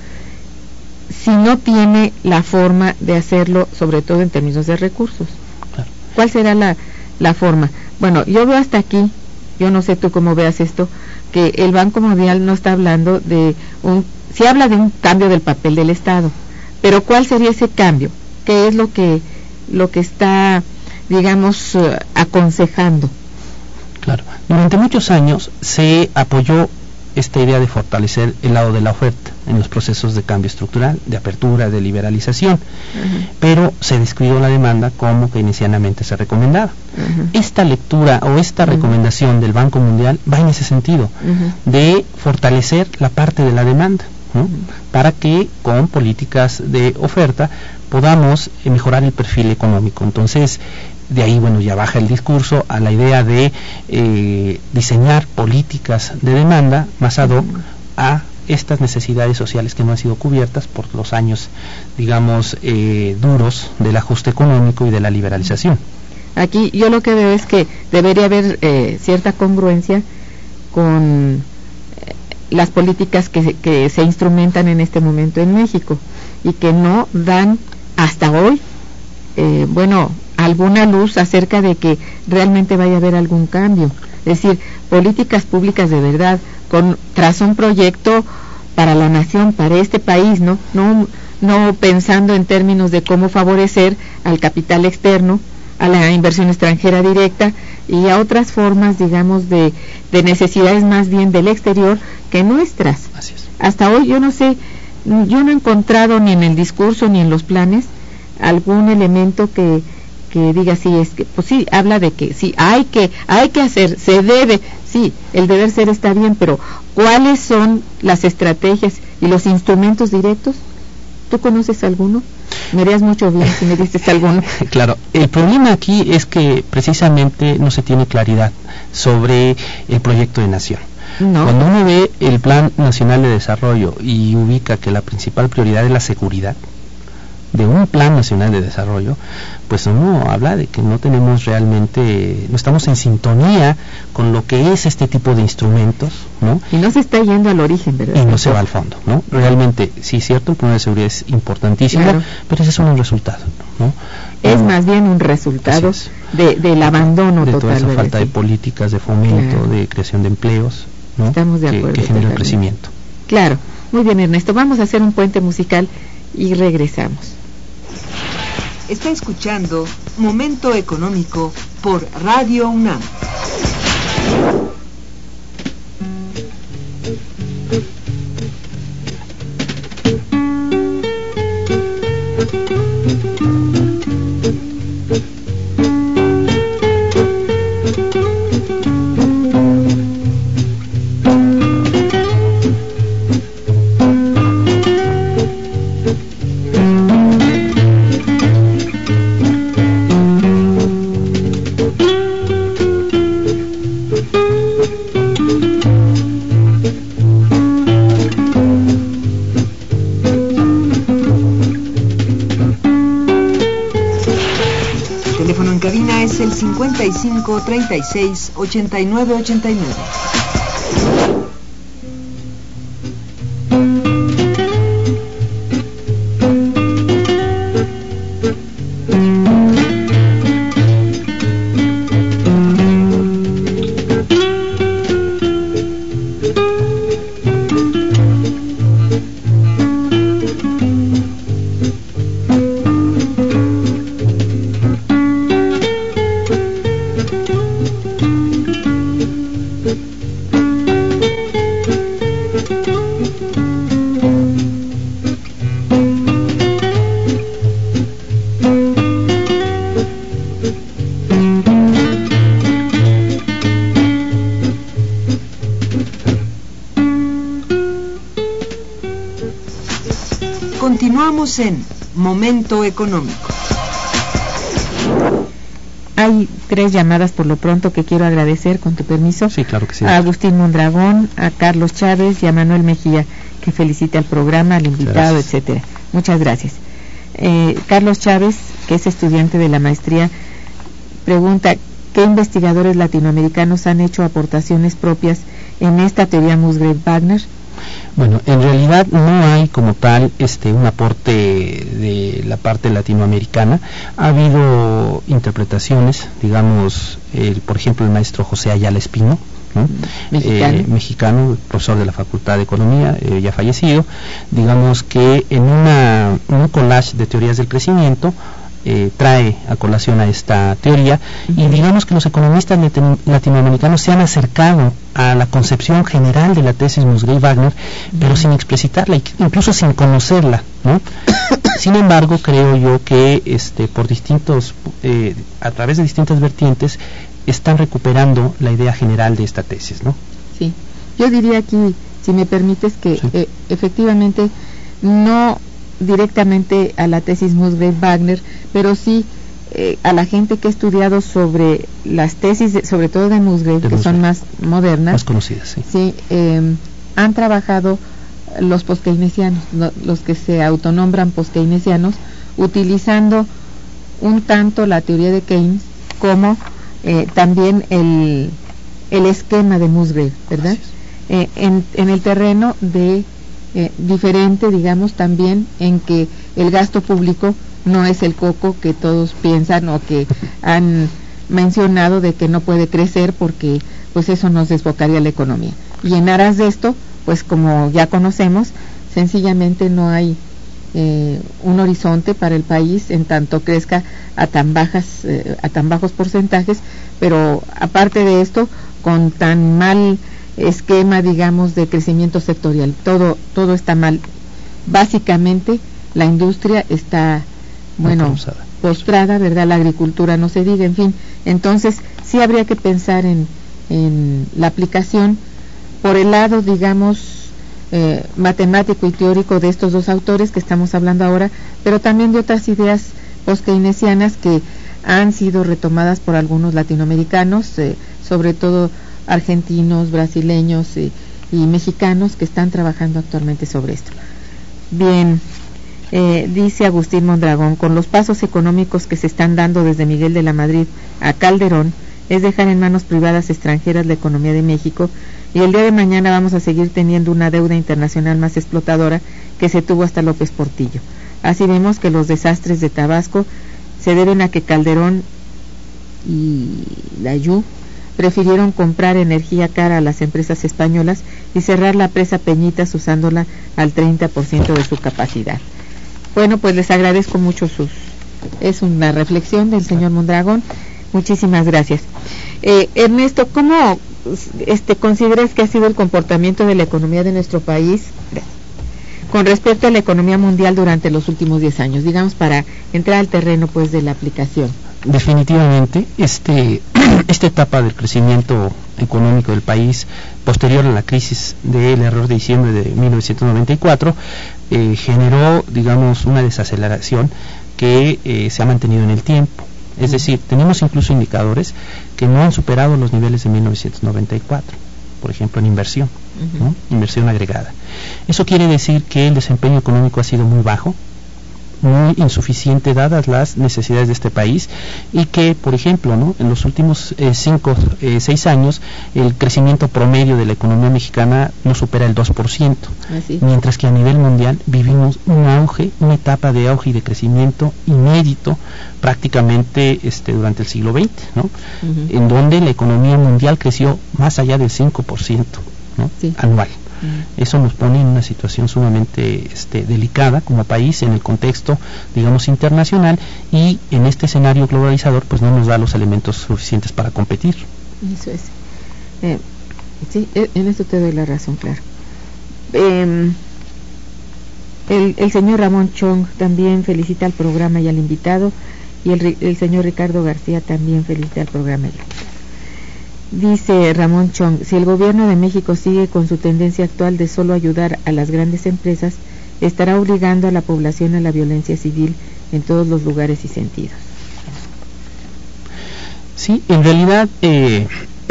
si no tiene la forma de hacerlo, sobre todo en términos de recursos? Claro. ¿Cuál será la, la forma? Bueno, yo veo hasta aquí, yo no sé tú cómo veas esto, que el Banco Mundial no está hablando de un, sí habla de un cambio del papel del Estado, pero ¿cuál sería ese cambio? ¿Qué es lo que lo que está, digamos, uh, aconsejando? Claro, durante muchos años se apoyó esta idea de fortalecer el lado de la oferta en los procesos de cambio estructural, de apertura, de liberalización, uh-huh. pero se descuidó la demanda como que inicialmente se recomendaba. Uh-huh. Esta lectura o esta uh-huh. recomendación del Banco Mundial va en ese sentido, uh-huh. de fortalecer la parte de la demanda, ¿no? Uh-huh. para que con políticas de oferta podamos eh, mejorar el perfil económico. Entonces, de ahí, bueno, ya baja el discurso a la idea de eh, diseñar políticas de demanda más ad hoc a estas necesidades sociales que no han sido cubiertas por los años, digamos, eh, duros del ajuste económico y de la liberalización. Aquí yo lo que veo es que debería haber eh, cierta congruencia con eh, las políticas que, que se instrumentan en este momento en México y que no dan hasta hoy, eh, bueno, alguna luz acerca de que realmente vaya a haber algún cambio. Es decir, políticas públicas de verdad, con tras un proyecto para la nación, para este país, ¿no? No, no pensando en términos de cómo favorecer al capital externo, a la inversión extranjera directa y a otras formas, digamos, de, de necesidades más bien del exterior que nuestras. Así es. Hasta hoy yo no sé, yo no he encontrado ni en el discurso ni en los planes algún elemento que que diga sí, es que pues sí, habla de que sí, hay que hay que hacer, se debe, sí, el deber ser está bien, pero ¿cuáles son las estrategias y los instrumentos directos? ¿Tú conoces alguno? Me harías mucho bien si me dices alguno. Claro, el problema aquí es que precisamente no se tiene claridad sobre el proyecto de nación. No. Cuando uno ve el Plan Nacional de Desarrollo y ubica que la principal prioridad es la seguridad de un Plan Nacional de Desarrollo, pues uno habla de que no tenemos realmente, no estamos en sintonía con lo que es este tipo de instrumentos, ¿no? Y no se está yendo al origen, ¿verdad? Y no se va al fondo, ¿no? Realmente, sí es cierto, el problema de seguridad es importantísimo, claro. pero ese es un resultado, ¿no? Es no, más bien un resultado de, del abandono de total. toda esa de falta decir. de políticas de fomento, claro. de creación de empleos, ¿no? Estamos de acuerdo. Que, que genera el crecimiento. Claro, muy bien, Ernesto, vamos a hacer un puente musical y regresamos. Está escuchando Momento Económico por Radio UNAM. El cincuenta y cinco, treinta y seis, ochenta y nueve, ochenta y nueve. Continuamos en Momento Económico. Hay tres llamadas por lo pronto que quiero agradecer, con tu permiso. Sí, claro que sí. A Agustín Mondragón, a Carlos Chávez y a Manuel Mejía, que felicita al programa, al invitado, etcétera. Muchas gracias. Eh, Carlos Chávez, que es estudiante de la maestría, pregunta: ¿qué investigadores latinoamericanos han hecho aportaciones propias en esta teoría Musgrave-Wagner? Bueno, en realidad no hay como tal este un aporte de la parte latinoamericana. Ha habido interpretaciones, digamos, el, por ejemplo, el maestro José Ayala Espino, ¿no? Mexicano. Eh, mexicano, profesor de la Facultad de Economía, eh, ya fallecido, digamos que en una, un collage de teorías del crecimiento Eh, trae a colación a esta teoría, y digamos que los economistas latinoamericanos se han acercado a la concepción general de la tesis Musgrave-Wagner, pero sin explicitarla, incluso sin conocerla, ¿no? Sin embargo, creo yo que este por distintos eh, a través de distintas vertientes están recuperando la idea general de esta tesis, ¿no? Sí, yo diría aquí, si me permites, que sí. eh, efectivamente no directamente a la tesis Musgrave-Wagner, pero sí eh, a la gente que ha estudiado sobre las tesis, de, sobre todo de Musgrave, de que Musgrave. Son más modernas, más conocidas, sí, sí eh, han trabajado los poskeynesianos, lo, los que se autonombran poskeynesianos, utilizando un tanto la teoría de Keynes como eh, también el, el esquema de Musgrave, ¿verdad? Eh, en, en el terreno de Eh, diferente, digamos, también en que el gasto público no es el coco que todos piensan o que han mencionado de que no puede crecer porque pues eso nos desbocaría la economía. Y en aras de esto, pues como ya conocemos, sencillamente no hay eh, un horizonte para el país en tanto crezca a tan bajas, eh, a tan bajos porcentajes, pero aparte de esto, con tan mal esquema, digamos, de crecimiento sectorial, todo todo está mal. Básicamente la industria está, bueno, postrada, ¿verdad? La agricultura no se diga, en fin. Entonces sí habría que pensar en, en la aplicación por el lado, digamos, eh, matemático y teórico de estos dos autores que estamos hablando ahora, pero también de otras ideas post-keynesianas que han sido retomadas por algunos latinoamericanos, eh, sobre todo argentinos, brasileños eh, y mexicanos que están trabajando actualmente sobre esto. Bien, eh, dice Agustín Mondragón: con los pasos económicos que se están dando desde Miguel de la Madrid a Calderón, es dejar en manos privadas extranjeras la economía de México, y el día de mañana vamos a seguir teniendo una deuda internacional más explotadora que se tuvo hasta López Portillo. Así vemos que los desastres de Tabasco se deben a que Calderón y Layú prefirieron comprar energía cara a las empresas españolas y cerrar la presa Peñitas usándola al treinta por ciento de su capacidad. Bueno, pues les agradezco mucho sus... Es una reflexión del señor Mondragón. Muchísimas gracias. Eh, Ernesto, ¿cómo este, consideras que ha sido el comportamiento de la economía de nuestro país con respecto a la economía mundial durante los últimos diez años? Digamos, para entrar al terreno pues de la aplicación. Definitivamente, este, esta etapa del crecimiento económico del país, posterior a la crisis del error de diciembre de mil novecientos noventa y cuatro, eh, generó, digamos, una desaceleración que eh, se ha mantenido en el tiempo. Es decir, tenemos incluso indicadores que no han superado los niveles de mil novecientos noventa y cuatro, por ejemplo en inversión, uh-huh. ¿no? Inversión agregada. Eso quiere decir que el desempeño económico ha sido muy bajo, muy insuficiente dadas las necesidades de este país, y que, por ejemplo, ¿no? en los últimos eh, cinco, eh, seis años el crecimiento promedio de la economía mexicana no supera el dos por ciento, Así. mientras que a nivel mundial vivimos un auge, una etapa de auge y de crecimiento inédito prácticamente este, durante el siglo veinte, ¿no? Uh-huh. en donde la economía mundial creció más allá del cinco por ciento, ¿no? sí. anual. Eso nos pone en una situación sumamente este, delicada como país en el contexto, digamos, internacional, y en este escenario globalizador pues no nos da los elementos suficientes para competir. Eso es. Eh, sí, en eso te doy la razón, claro. Eh, el, el señor Ramón Chong también felicita al programa y al invitado, y el, el señor Ricardo García también felicita al programa y al invitado. Dice Ramón Chong: si el gobierno de México sigue con su tendencia actual de solo ayudar a las grandes empresas, estará obligando a la población a la violencia civil en todos los lugares y sentidos. Sí, en realidad eh,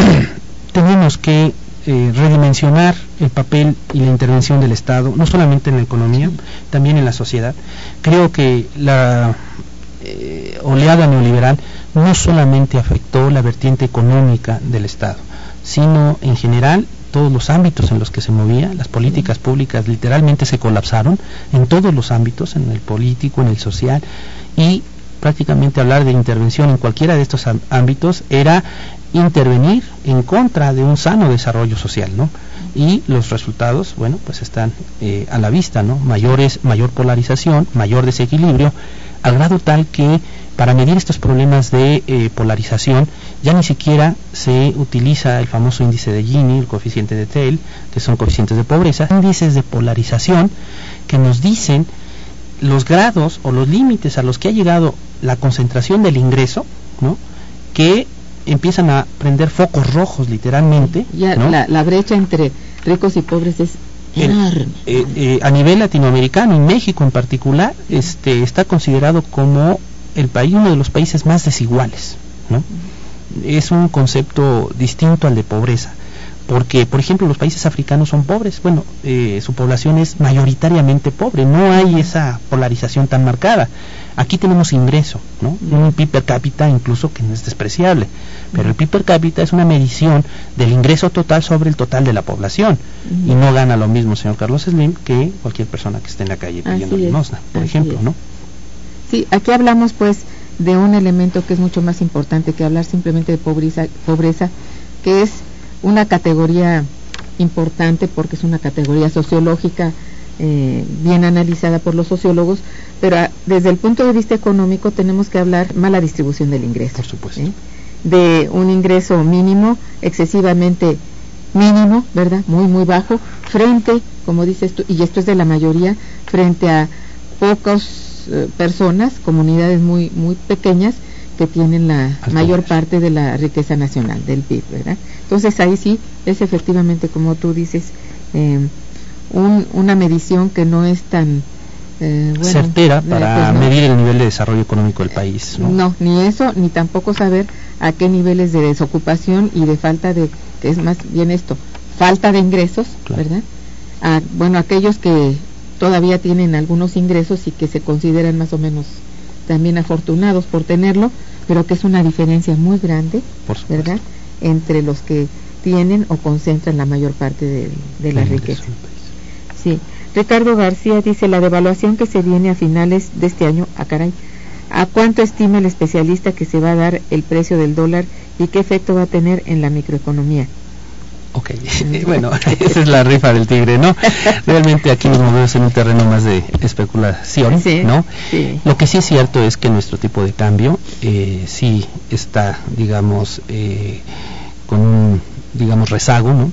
tenemos que eh, redimensionar el papel y la intervención del Estado, no solamente en la economía, también en la sociedad. Creo que la eh, oleada neoliberal no solamente afectó la vertiente económica del Estado, sino en general todos los ámbitos en los que se movía. Las políticas públicas literalmente se colapsaron en todos los ámbitos, en el político, en el social, y prácticamente hablar de intervención en cualquiera de estos ámbitos era intervenir en contra de un sano desarrollo social, ¿no? Y los resultados, bueno, pues están eh, a la vista, ¿no? Mayores, mayor polarización, mayor desequilibrio, al grado tal que para medir estos problemas de eh, polarización ya ni siquiera se utiliza el famoso índice de Gini, el coeficiente de Theil, que son coeficientes de pobreza, índices de polarización que nos dicen los grados o los límites a los que ha llegado la concentración del ingreso, ¿no? Que empiezan a prender focos rojos literalmente, ya, ¿no? la, la brecha entre ricos y pobres es enorme. Eh, eh, a nivel latinoamericano, y México en particular, este, está considerado como el país, uno de los países más desiguales, ¿no? Es un concepto distinto al de pobreza, porque, por ejemplo, los países africanos son pobres, bueno, eh, su población es mayoritariamente pobre, no hay esa polarización tan marcada. Aquí tenemos ingreso, ¿no? Un P I B per cápita incluso que no es despreciable, pero el P I B per cápita es una medición del ingreso total sobre el total de la población, y no gana lo mismo señor Carlos Slim que cualquier persona que esté en la calle pidiendo limosna, por ejemplo, ¿no? Sí, aquí hablamos pues de un elemento que es mucho más importante que hablar simplemente de pobreza, pobreza, que es una categoría importante porque es una categoría sociológica eh, bien analizada por los sociólogos, pero a, desde el punto de vista económico tenemos que hablar mala distribución del ingreso. Por supuesto. ¿eh? De un ingreso mínimo, excesivamente mínimo, ¿verdad? Muy, muy bajo, frente, como dices tú, y esto es de la mayoría, frente a pocas eh, personas, comunidades muy, muy pequeñas, que tienen la Al mayor poder. parte de la riqueza nacional, del P I B, ¿verdad? Entonces ahí sí es efectivamente, como tú dices, eh, un, una medición que no es tan eh, bueno, certera para pues no, medir el nivel de desarrollo económico del país, ¿no? No, ni eso, ni tampoco saber a qué niveles de desocupación y de falta de, que es más bien esto, falta de ingresos, claro. ¿verdad? A, bueno, aquellos que todavía tienen algunos ingresos y que se consideran más o menos también afortunados por tenerlo, pero que es una diferencia muy grande, ¿verdad?, entre los que tienen o concentran la mayor parte de, de la riqueza. Sí. Ricardo García dice, la devaluación que se viene a finales de este año, ah caray, ¿a cuánto estima el especialista que se va a dar el precio del dólar y qué efecto va a tener en la microeconomía? Ok, bueno, esa es la rifa del tigre, ¿no? Realmente aquí nos movemos en un terreno más de especulación, sí, ¿no? Sí. Lo que sí es cierto es que nuestro tipo de cambio eh, sí está, digamos, eh, con un, digamos, rezago, ¿no?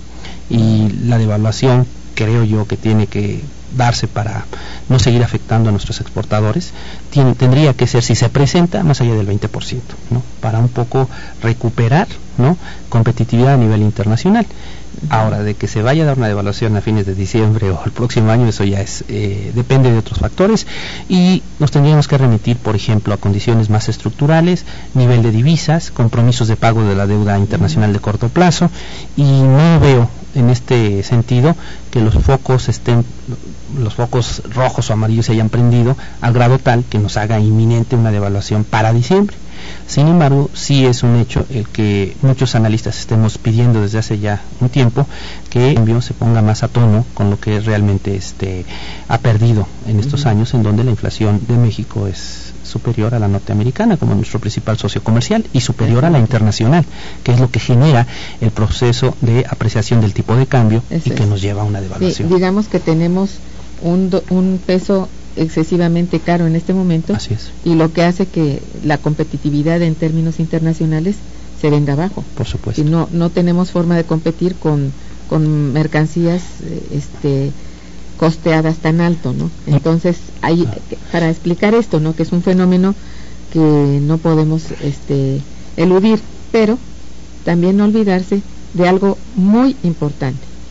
Y la devaluación creo yo que tiene que darse para no seguir afectando a nuestros exportadores, tiene, tendría que ser, si se presenta, más allá del veinte por ciento, ¿no? Para un poco recuperar, ¿no?, competitividad a nivel internacional. Ahora, de que se vaya a dar una devaluación a fines de diciembre o el próximo año, eso ya es eh, depende de otros factores, y nos tendríamos que remitir, por ejemplo, a condiciones más estructurales, nivel de divisas, compromisos de pago de la deuda internacional de corto plazo, y no veo en este sentido que los focos estén los focos rojos o amarillos se hayan prendido al grado tal que nos haga inminente una devaluación para diciembre. Sin embargo, sí es un hecho el que muchos analistas estemos pidiendo desde hace ya un tiempo que el cambio se ponga más a tono con lo que realmente este ha perdido en estos uh-huh. años, en donde la inflación de México es superior a la norteamericana como nuestro principal socio comercial y superior a la internacional, que es lo que genera el proceso de apreciación del tipo de cambio Eso y que es. nos lleva a una devaluación. Sí, digamos que tenemos un, do, un peso excesivamente caro en este momento. Así es. Y lo que hace que la competitividad en términos internacionales se venga abajo. Por supuesto. Y no no tenemos forma de competir con con mercancías este costeadas tan alto, ¿no? Entonces, hay para explicar esto, ¿no?, que es un fenómeno que no podemos este eludir, pero también no olvidarse de algo muy importante.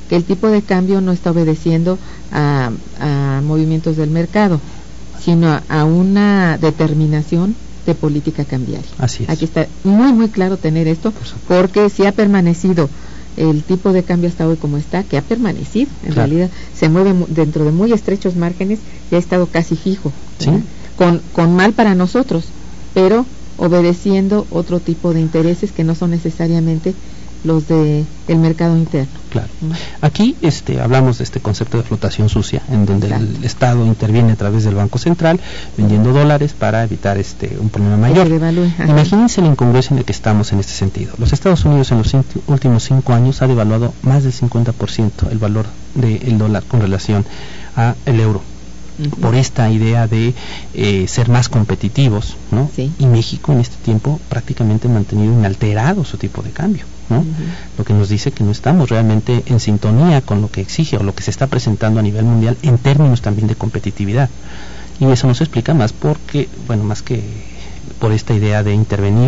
que el tipo de cambio no está obedeciendo a, a movimientos del mercado, sino a, a una determinación de política cambiaria. Así es. Aquí está muy muy claro tener esto, porque si ha permanecido el tipo de cambio hasta hoy como está, que ha permanecido, en claro. realidad se mueve dentro de muy estrechos márgenes y ha estado casi fijo, ¿sí? con, con mal para nosotros, pero obedeciendo otro tipo de intereses que no son necesariamente los de el mercado interno. Claro. Aquí este, hablamos de este concepto de flotación sucia, en donde claro. el Estado interviene a través del Banco Central vendiendo dólares para evitar este un problema mayor. Imagínense la incongruencia en la que estamos en este sentido. Los Estados Unidos en los últimos cinco años ha devaluado más del cincuenta por ciento el valor del dólar con relación al euro. Uh-huh. Por esta idea de eh, ser más competitivos, ¿no? Sí. Y México en este tiempo prácticamente ha mantenido inalterado su tipo de cambio, ¿no? Uh-huh. Lo que nos dice que no estamos realmente en sintonía con lo que exige o lo que se está presentando a nivel mundial en términos también de competitividad. Y eso nos explica más porque, bueno, más que por esta idea de intervenir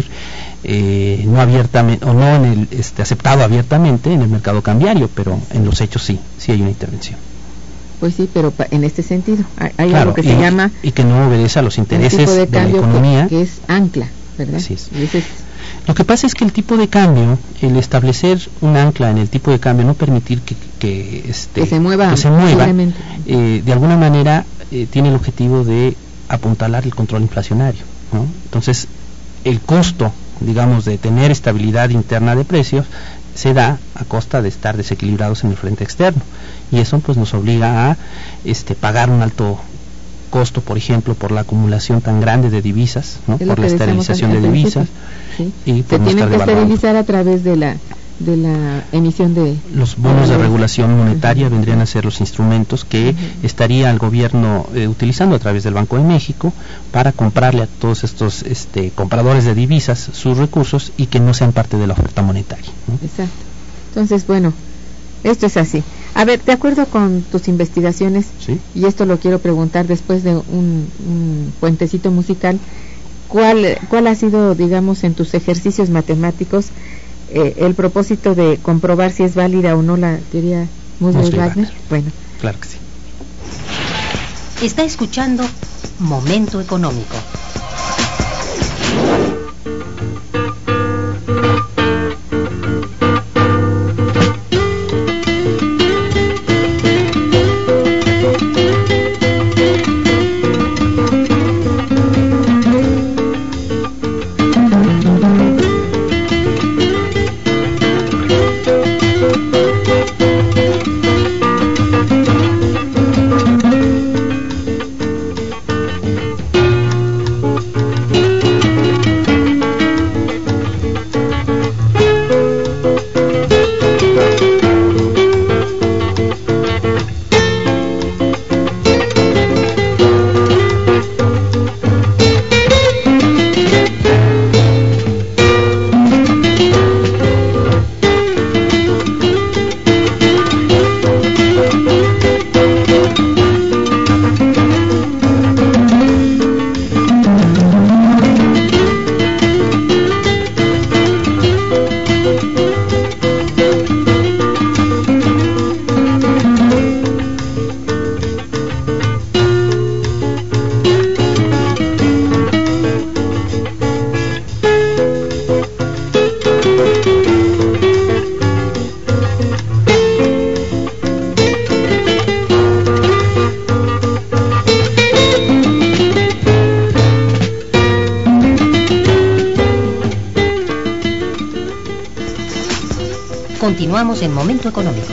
eh, no abiertamente o no en el este, aceptado abiertamente en el mercado cambiario, pero en los hechos sí, sí hay una intervención. Pues sí, pero en este sentido hay claro, algo que y, se llama y que no obedece a los intereses de, de la economía, que, que es ancla, ¿verdad? Así es. Es... Lo que pasa es que el tipo de cambio, el establecer un ancla en el tipo de cambio, no permitir que, que, este, que se mueva, que se mueva eh, de alguna manera eh, tiene el objetivo de apuntalar el control inflacionario, ¿no? Entonces, el costo, digamos, de tener estabilidad interna de precios se da a costa de estar desequilibrados en el frente externo, y eso pues nos obliga a este pagar un alto costo, por ejemplo, por la acumulación tan grande de divisas, ¿no? Por la esterilización de divisas, sí. y por se no tienen que esterilizar a través de la de la emisión de los bonos de regulación monetaria. Uh-huh. Vendrían a ser los instrumentos que uh-huh. estaría el gobierno eh, utilizando a través del Banco de México para comprarle a todos estos este, compradores de divisas sus recursos y que no sean parte de la oferta monetaria, ¿no? Exacto. Entonces, bueno, esto es así. A ver, de acuerdo con tus investigaciones, ¿sí? Y esto lo quiero preguntar después de un, un puentecito musical, ¿cuál, cuál ha sido, digamos, en tus ejercicios matemáticos eh, el propósito de comprobar si es válida o no la teoría Mosley-Wagner? Bueno, claro que sí. Está escuchando Momento Económico. Continuamos en Momento Económico.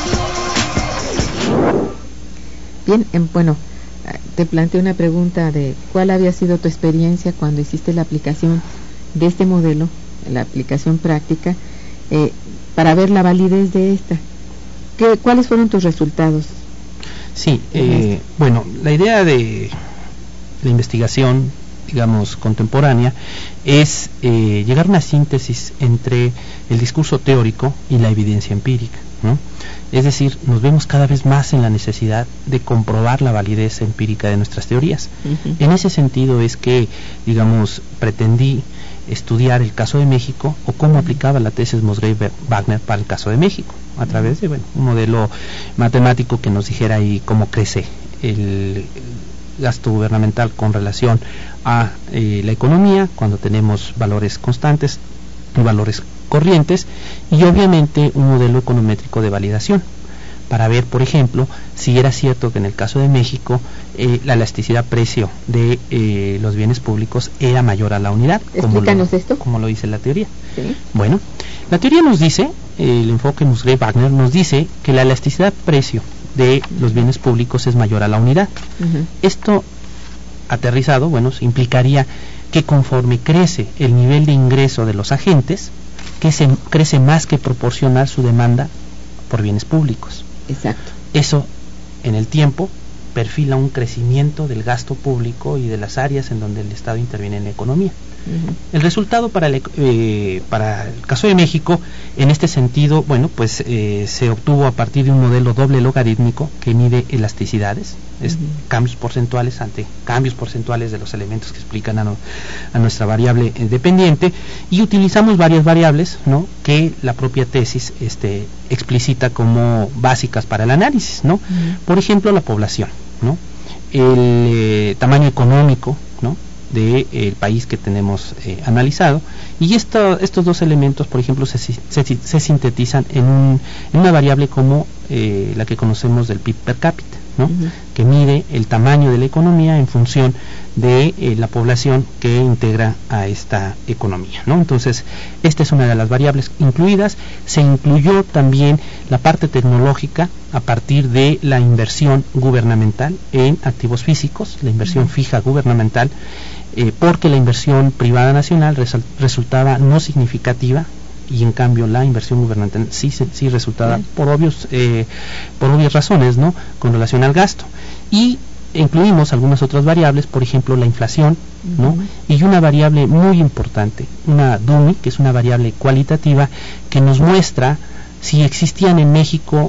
Bien, eh, bueno, te planteé una pregunta de cuál había sido tu experiencia cuando hiciste la aplicación de este modelo, la aplicación práctica, eh, para ver la validez de esta. ¿Qué, ¿Cuáles fueron tus resultados? Sí, eh, bueno, la idea de la investigación, digamos, contemporánea, es eh, llegar a una síntesis entre el discurso teórico y la evidencia empírica, ¿no? Es decir, nos vemos cada vez más en la necesidad de comprobar la validez empírica de nuestras teorías. Uh-huh. En ese sentido es que, digamos, pretendí estudiar el caso de México o cómo aplicaba la tesis Musgrave-Wagner para el caso de México, a través de bueno, un modelo matemático que nos dijera ahí cómo crece el gasto gubernamental con relación a eh, la economía cuando tenemos valores constantes y valores corrientes, y obviamente un modelo econométrico de validación para ver, por ejemplo, si era cierto que en el caso de México eh, la elasticidad precio de eh, los bienes públicos era mayor a la unidad. Explícanos como lo, esto. Como lo dice la teoría. ¿Sí? Bueno, la teoría nos dice, eh, el enfoque Musgrave-Wagner nos dice que la elasticidad precio de los bienes públicos es mayor a la unidad. Uh-huh. Esto, aterrizado, bueno, implicaría que conforme crece el nivel de ingreso de los agentes, que se crece más que proporcional su demanda por bienes públicos. Exacto. Eso, en el tiempo, perfila un crecimiento del gasto público y de las áreas en donde el Estado interviene en la economía. Uh-huh. El resultado para el, eh, para el caso de México, en este sentido, bueno, pues eh, se obtuvo a partir de un modelo doble logarítmico que mide elasticidades, es uh-huh. cambios porcentuales ante cambios porcentuales de los elementos que explican a, no, a nuestra variable eh, dependiente, y utilizamos varias variables, ¿no?, que la propia tesis este, explicita como básicas para el análisis, ¿no? Uh-huh. Por ejemplo, la población, ¿no?, el eh, tamaño económico, ¿no?, del de, eh, país que tenemos eh, analizado, y esto, estos dos elementos, por ejemplo, se, se, se sintetizan en, un, en una variable como eh, la que conocemos del P I B per cápita, ¿no? Uh-huh. Que mide el tamaño de la economía en función de eh, la población que integra a esta economía, ¿no? Entonces, esta es una de las variables incluidas. Se incluyó también la parte tecnológica a partir de la inversión gubernamental en activos físicos, la inversión uh-huh. fija gubernamental, eh, porque la inversión privada nacional resal- resultaba no significativa, y en cambio la inversión gubernamental sí, sí resultaba sí. por obvios eh, por obvias razones, ¿no?, con relación al gasto. Y incluimos algunas otras variables, por ejemplo la inflación, uh-huh. ¿no?, y una variable muy importante, una D U M I, que es una variable cualitativa que nos muestra si existían en México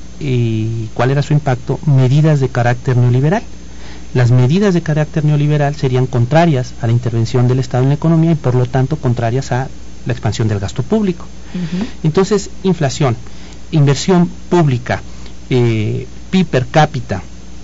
y eh, cuál era su impacto, medidas de carácter neoliberal. Las medidas de carácter neoliberal serían contrarias a la intervención del Estado en la economía y por lo tanto contrarias a la expansión del gasto público. Uh-huh. Entonces, inflación, inversión pública, eh, P I B per cápita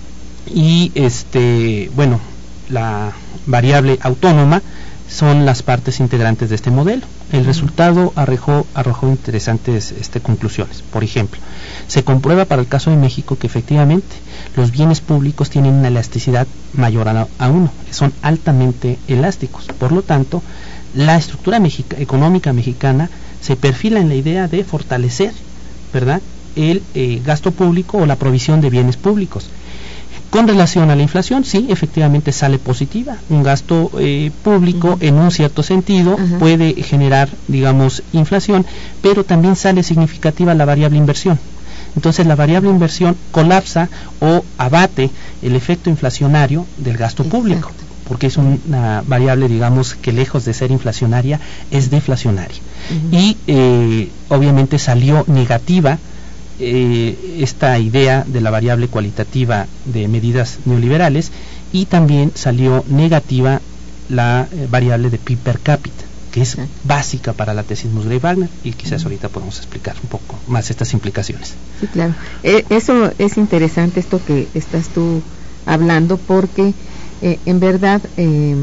y este, bueno, la variable autónoma son las partes integrantes de este modelo. El uh-huh. resultado arrojó, arrojó interesantes este, conclusiones. Por ejemplo, se comprueba para el caso de México que efectivamente los bienes públicos tienen una elasticidad mayor a, a uno, son altamente elásticos. Por lo tanto, la estructura mexica, económica mexicana se perfila en la idea de fortalecer, ¿verdad?, el eh, gasto público o la provisión de bienes públicos. Con relación a la inflación, sí, efectivamente sale positiva. Un gasto eh, público, uh-huh. en un cierto sentido, uh-huh. puede generar, digamos, inflación, pero también sale significativa la variable inversión. Entonces la variable inversión colapsa o abate el efecto inflacionario del gasto Exacto. público, porque es una variable, digamos, que lejos de ser inflacionaria, es deflacionaria. Uh-huh. Y eh, obviamente salió negativa eh, esta idea de la variable cualitativa de medidas neoliberales, y también salió negativa la eh, variable de P I B per cápita, que es uh-huh. básica para la tesis Musgrave-Wagner, y quizás uh-huh. ahorita podemos explicar un poco más estas implicaciones. Sí, claro. Eh, eso es interesante, esto que estás tú hablando, porque Eh, en verdad, eh,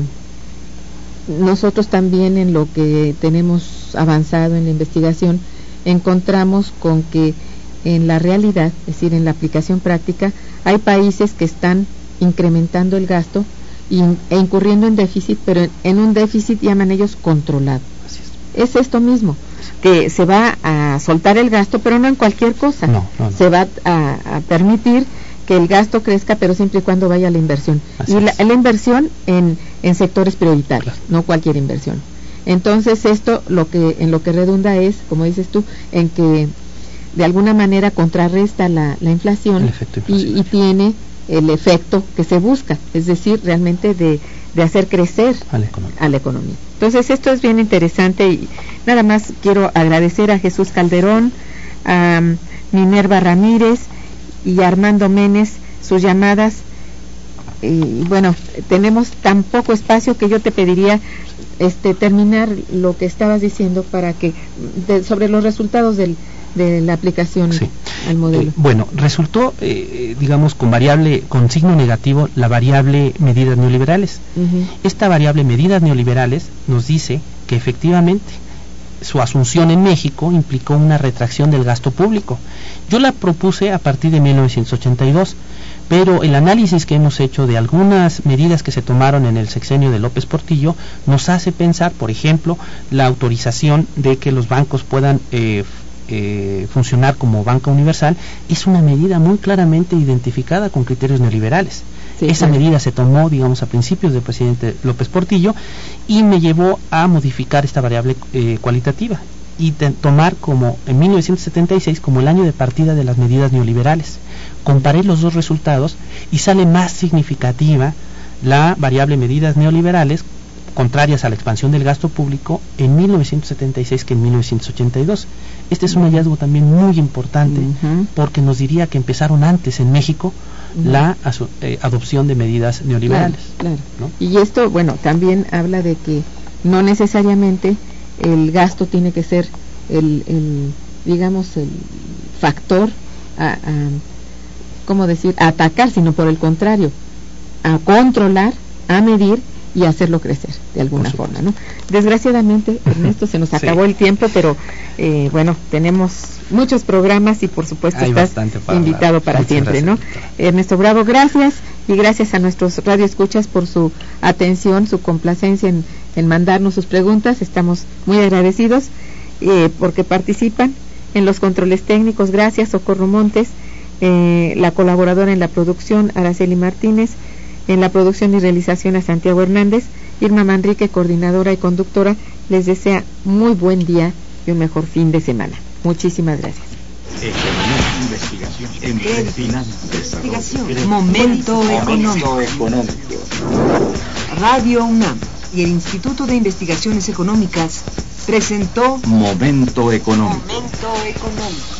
nosotros también en lo que tenemos avanzado en la investigación, encontramos con que en la realidad, es decir, en la aplicación práctica, hay países que están incrementando el gasto y, e incurriendo en déficit, pero en, en un déficit llaman ellos controlado. Así es. Es esto mismo, que se va a soltar el gasto, pero no en cualquier cosa. No, no, no. Se va a, a permitir que el gasto crezca, pero siempre y cuando vaya la inversión. Así y la, la inversión en, en sectores prioritarios, claro. no cualquier inversión. Entonces esto lo que en lo que redunda es, como dices tú, en que de alguna manera contrarresta la, la inflación, y, y tiene el efecto que se busca, es decir, realmente de, de hacer crecer a la economía. a la economía. Entonces esto es bien interesante, y nada más quiero agradecer a Jesús Calderón, a Minerva Ramírez y Armando Menes, sus llamadas. Y bueno, tenemos tan poco espacio que yo te pediría este terminar lo que estabas diciendo para que de, sobre los resultados del, de la aplicación sí. al modelo. Eh, bueno, resultó, eh, digamos, con variable, con signo negativo, la variable medidas neoliberales. Uh-huh. Esta variable medidas neoliberales nos dice que efectivamente su asunción en México implicó una retracción del gasto público. Yo la propuse a partir de mil novecientos ochenta y dos, pero el análisis que hemos hecho de algunas medidas que se tomaron en el sexenio de López Portillo nos hace pensar, por ejemplo, la autorización de que los bancos puedan eh, eh, funcionar como banca universal, es una medida muy claramente identificada con criterios neoliberales. Sí, Esa claro. medida se tomó, digamos, a principios del presidente López Portillo y me llevó a modificar esta variable eh, cualitativa y de, tomar como en mil novecientos setenta y seis como el año de partida de las medidas neoliberales. Comparé los dos resultados y sale más significativa la variable medidas neoliberales contrarias a la expansión del gasto público en mil novecientos setenta y seis que en mil novecientos ochenta y dos. Este es un hallazgo también muy importante uh-huh. porque nos diría que empezaron antes en México uh-huh. la aso- eh, adopción de medidas neoliberales. Claro, claro. ¿no? Y esto, bueno, también habla de que no necesariamente el gasto tiene que ser el, el digamos, el factor a, a ¿cómo decir?, a atacar, sino por el contrario, a controlar, a medir y a hacerlo crecer de alguna forma, ¿no? Desgraciadamente, Ernesto, se nos acabó sí. el tiempo, pero eh, bueno, tenemos muchos programas y por supuesto Hay estás para invitado hablar. para Muchas siempre, gracias, ¿no? Doctora. Ernesto Bravo, gracias, y gracias a nuestros radioescuchas por su atención, su complacencia en, en mandarnos sus preguntas. Estamos muy agradecidos eh, porque participan en los controles técnicos. Gracias, Socorro Montes. Eh, la colaboradora en la producción, Araceli Martínez, en la producción y realización a Santiago Hernández, Irma Manrique, coordinadora y conductora, les desea muy buen día y un mejor fin de semana. Muchísimas gracias. Economía, investigación, empresa, investigación, momento económico. Radio UNAM y el Instituto de Investigaciones Económicas presentó Momento Económico. Momento Económico.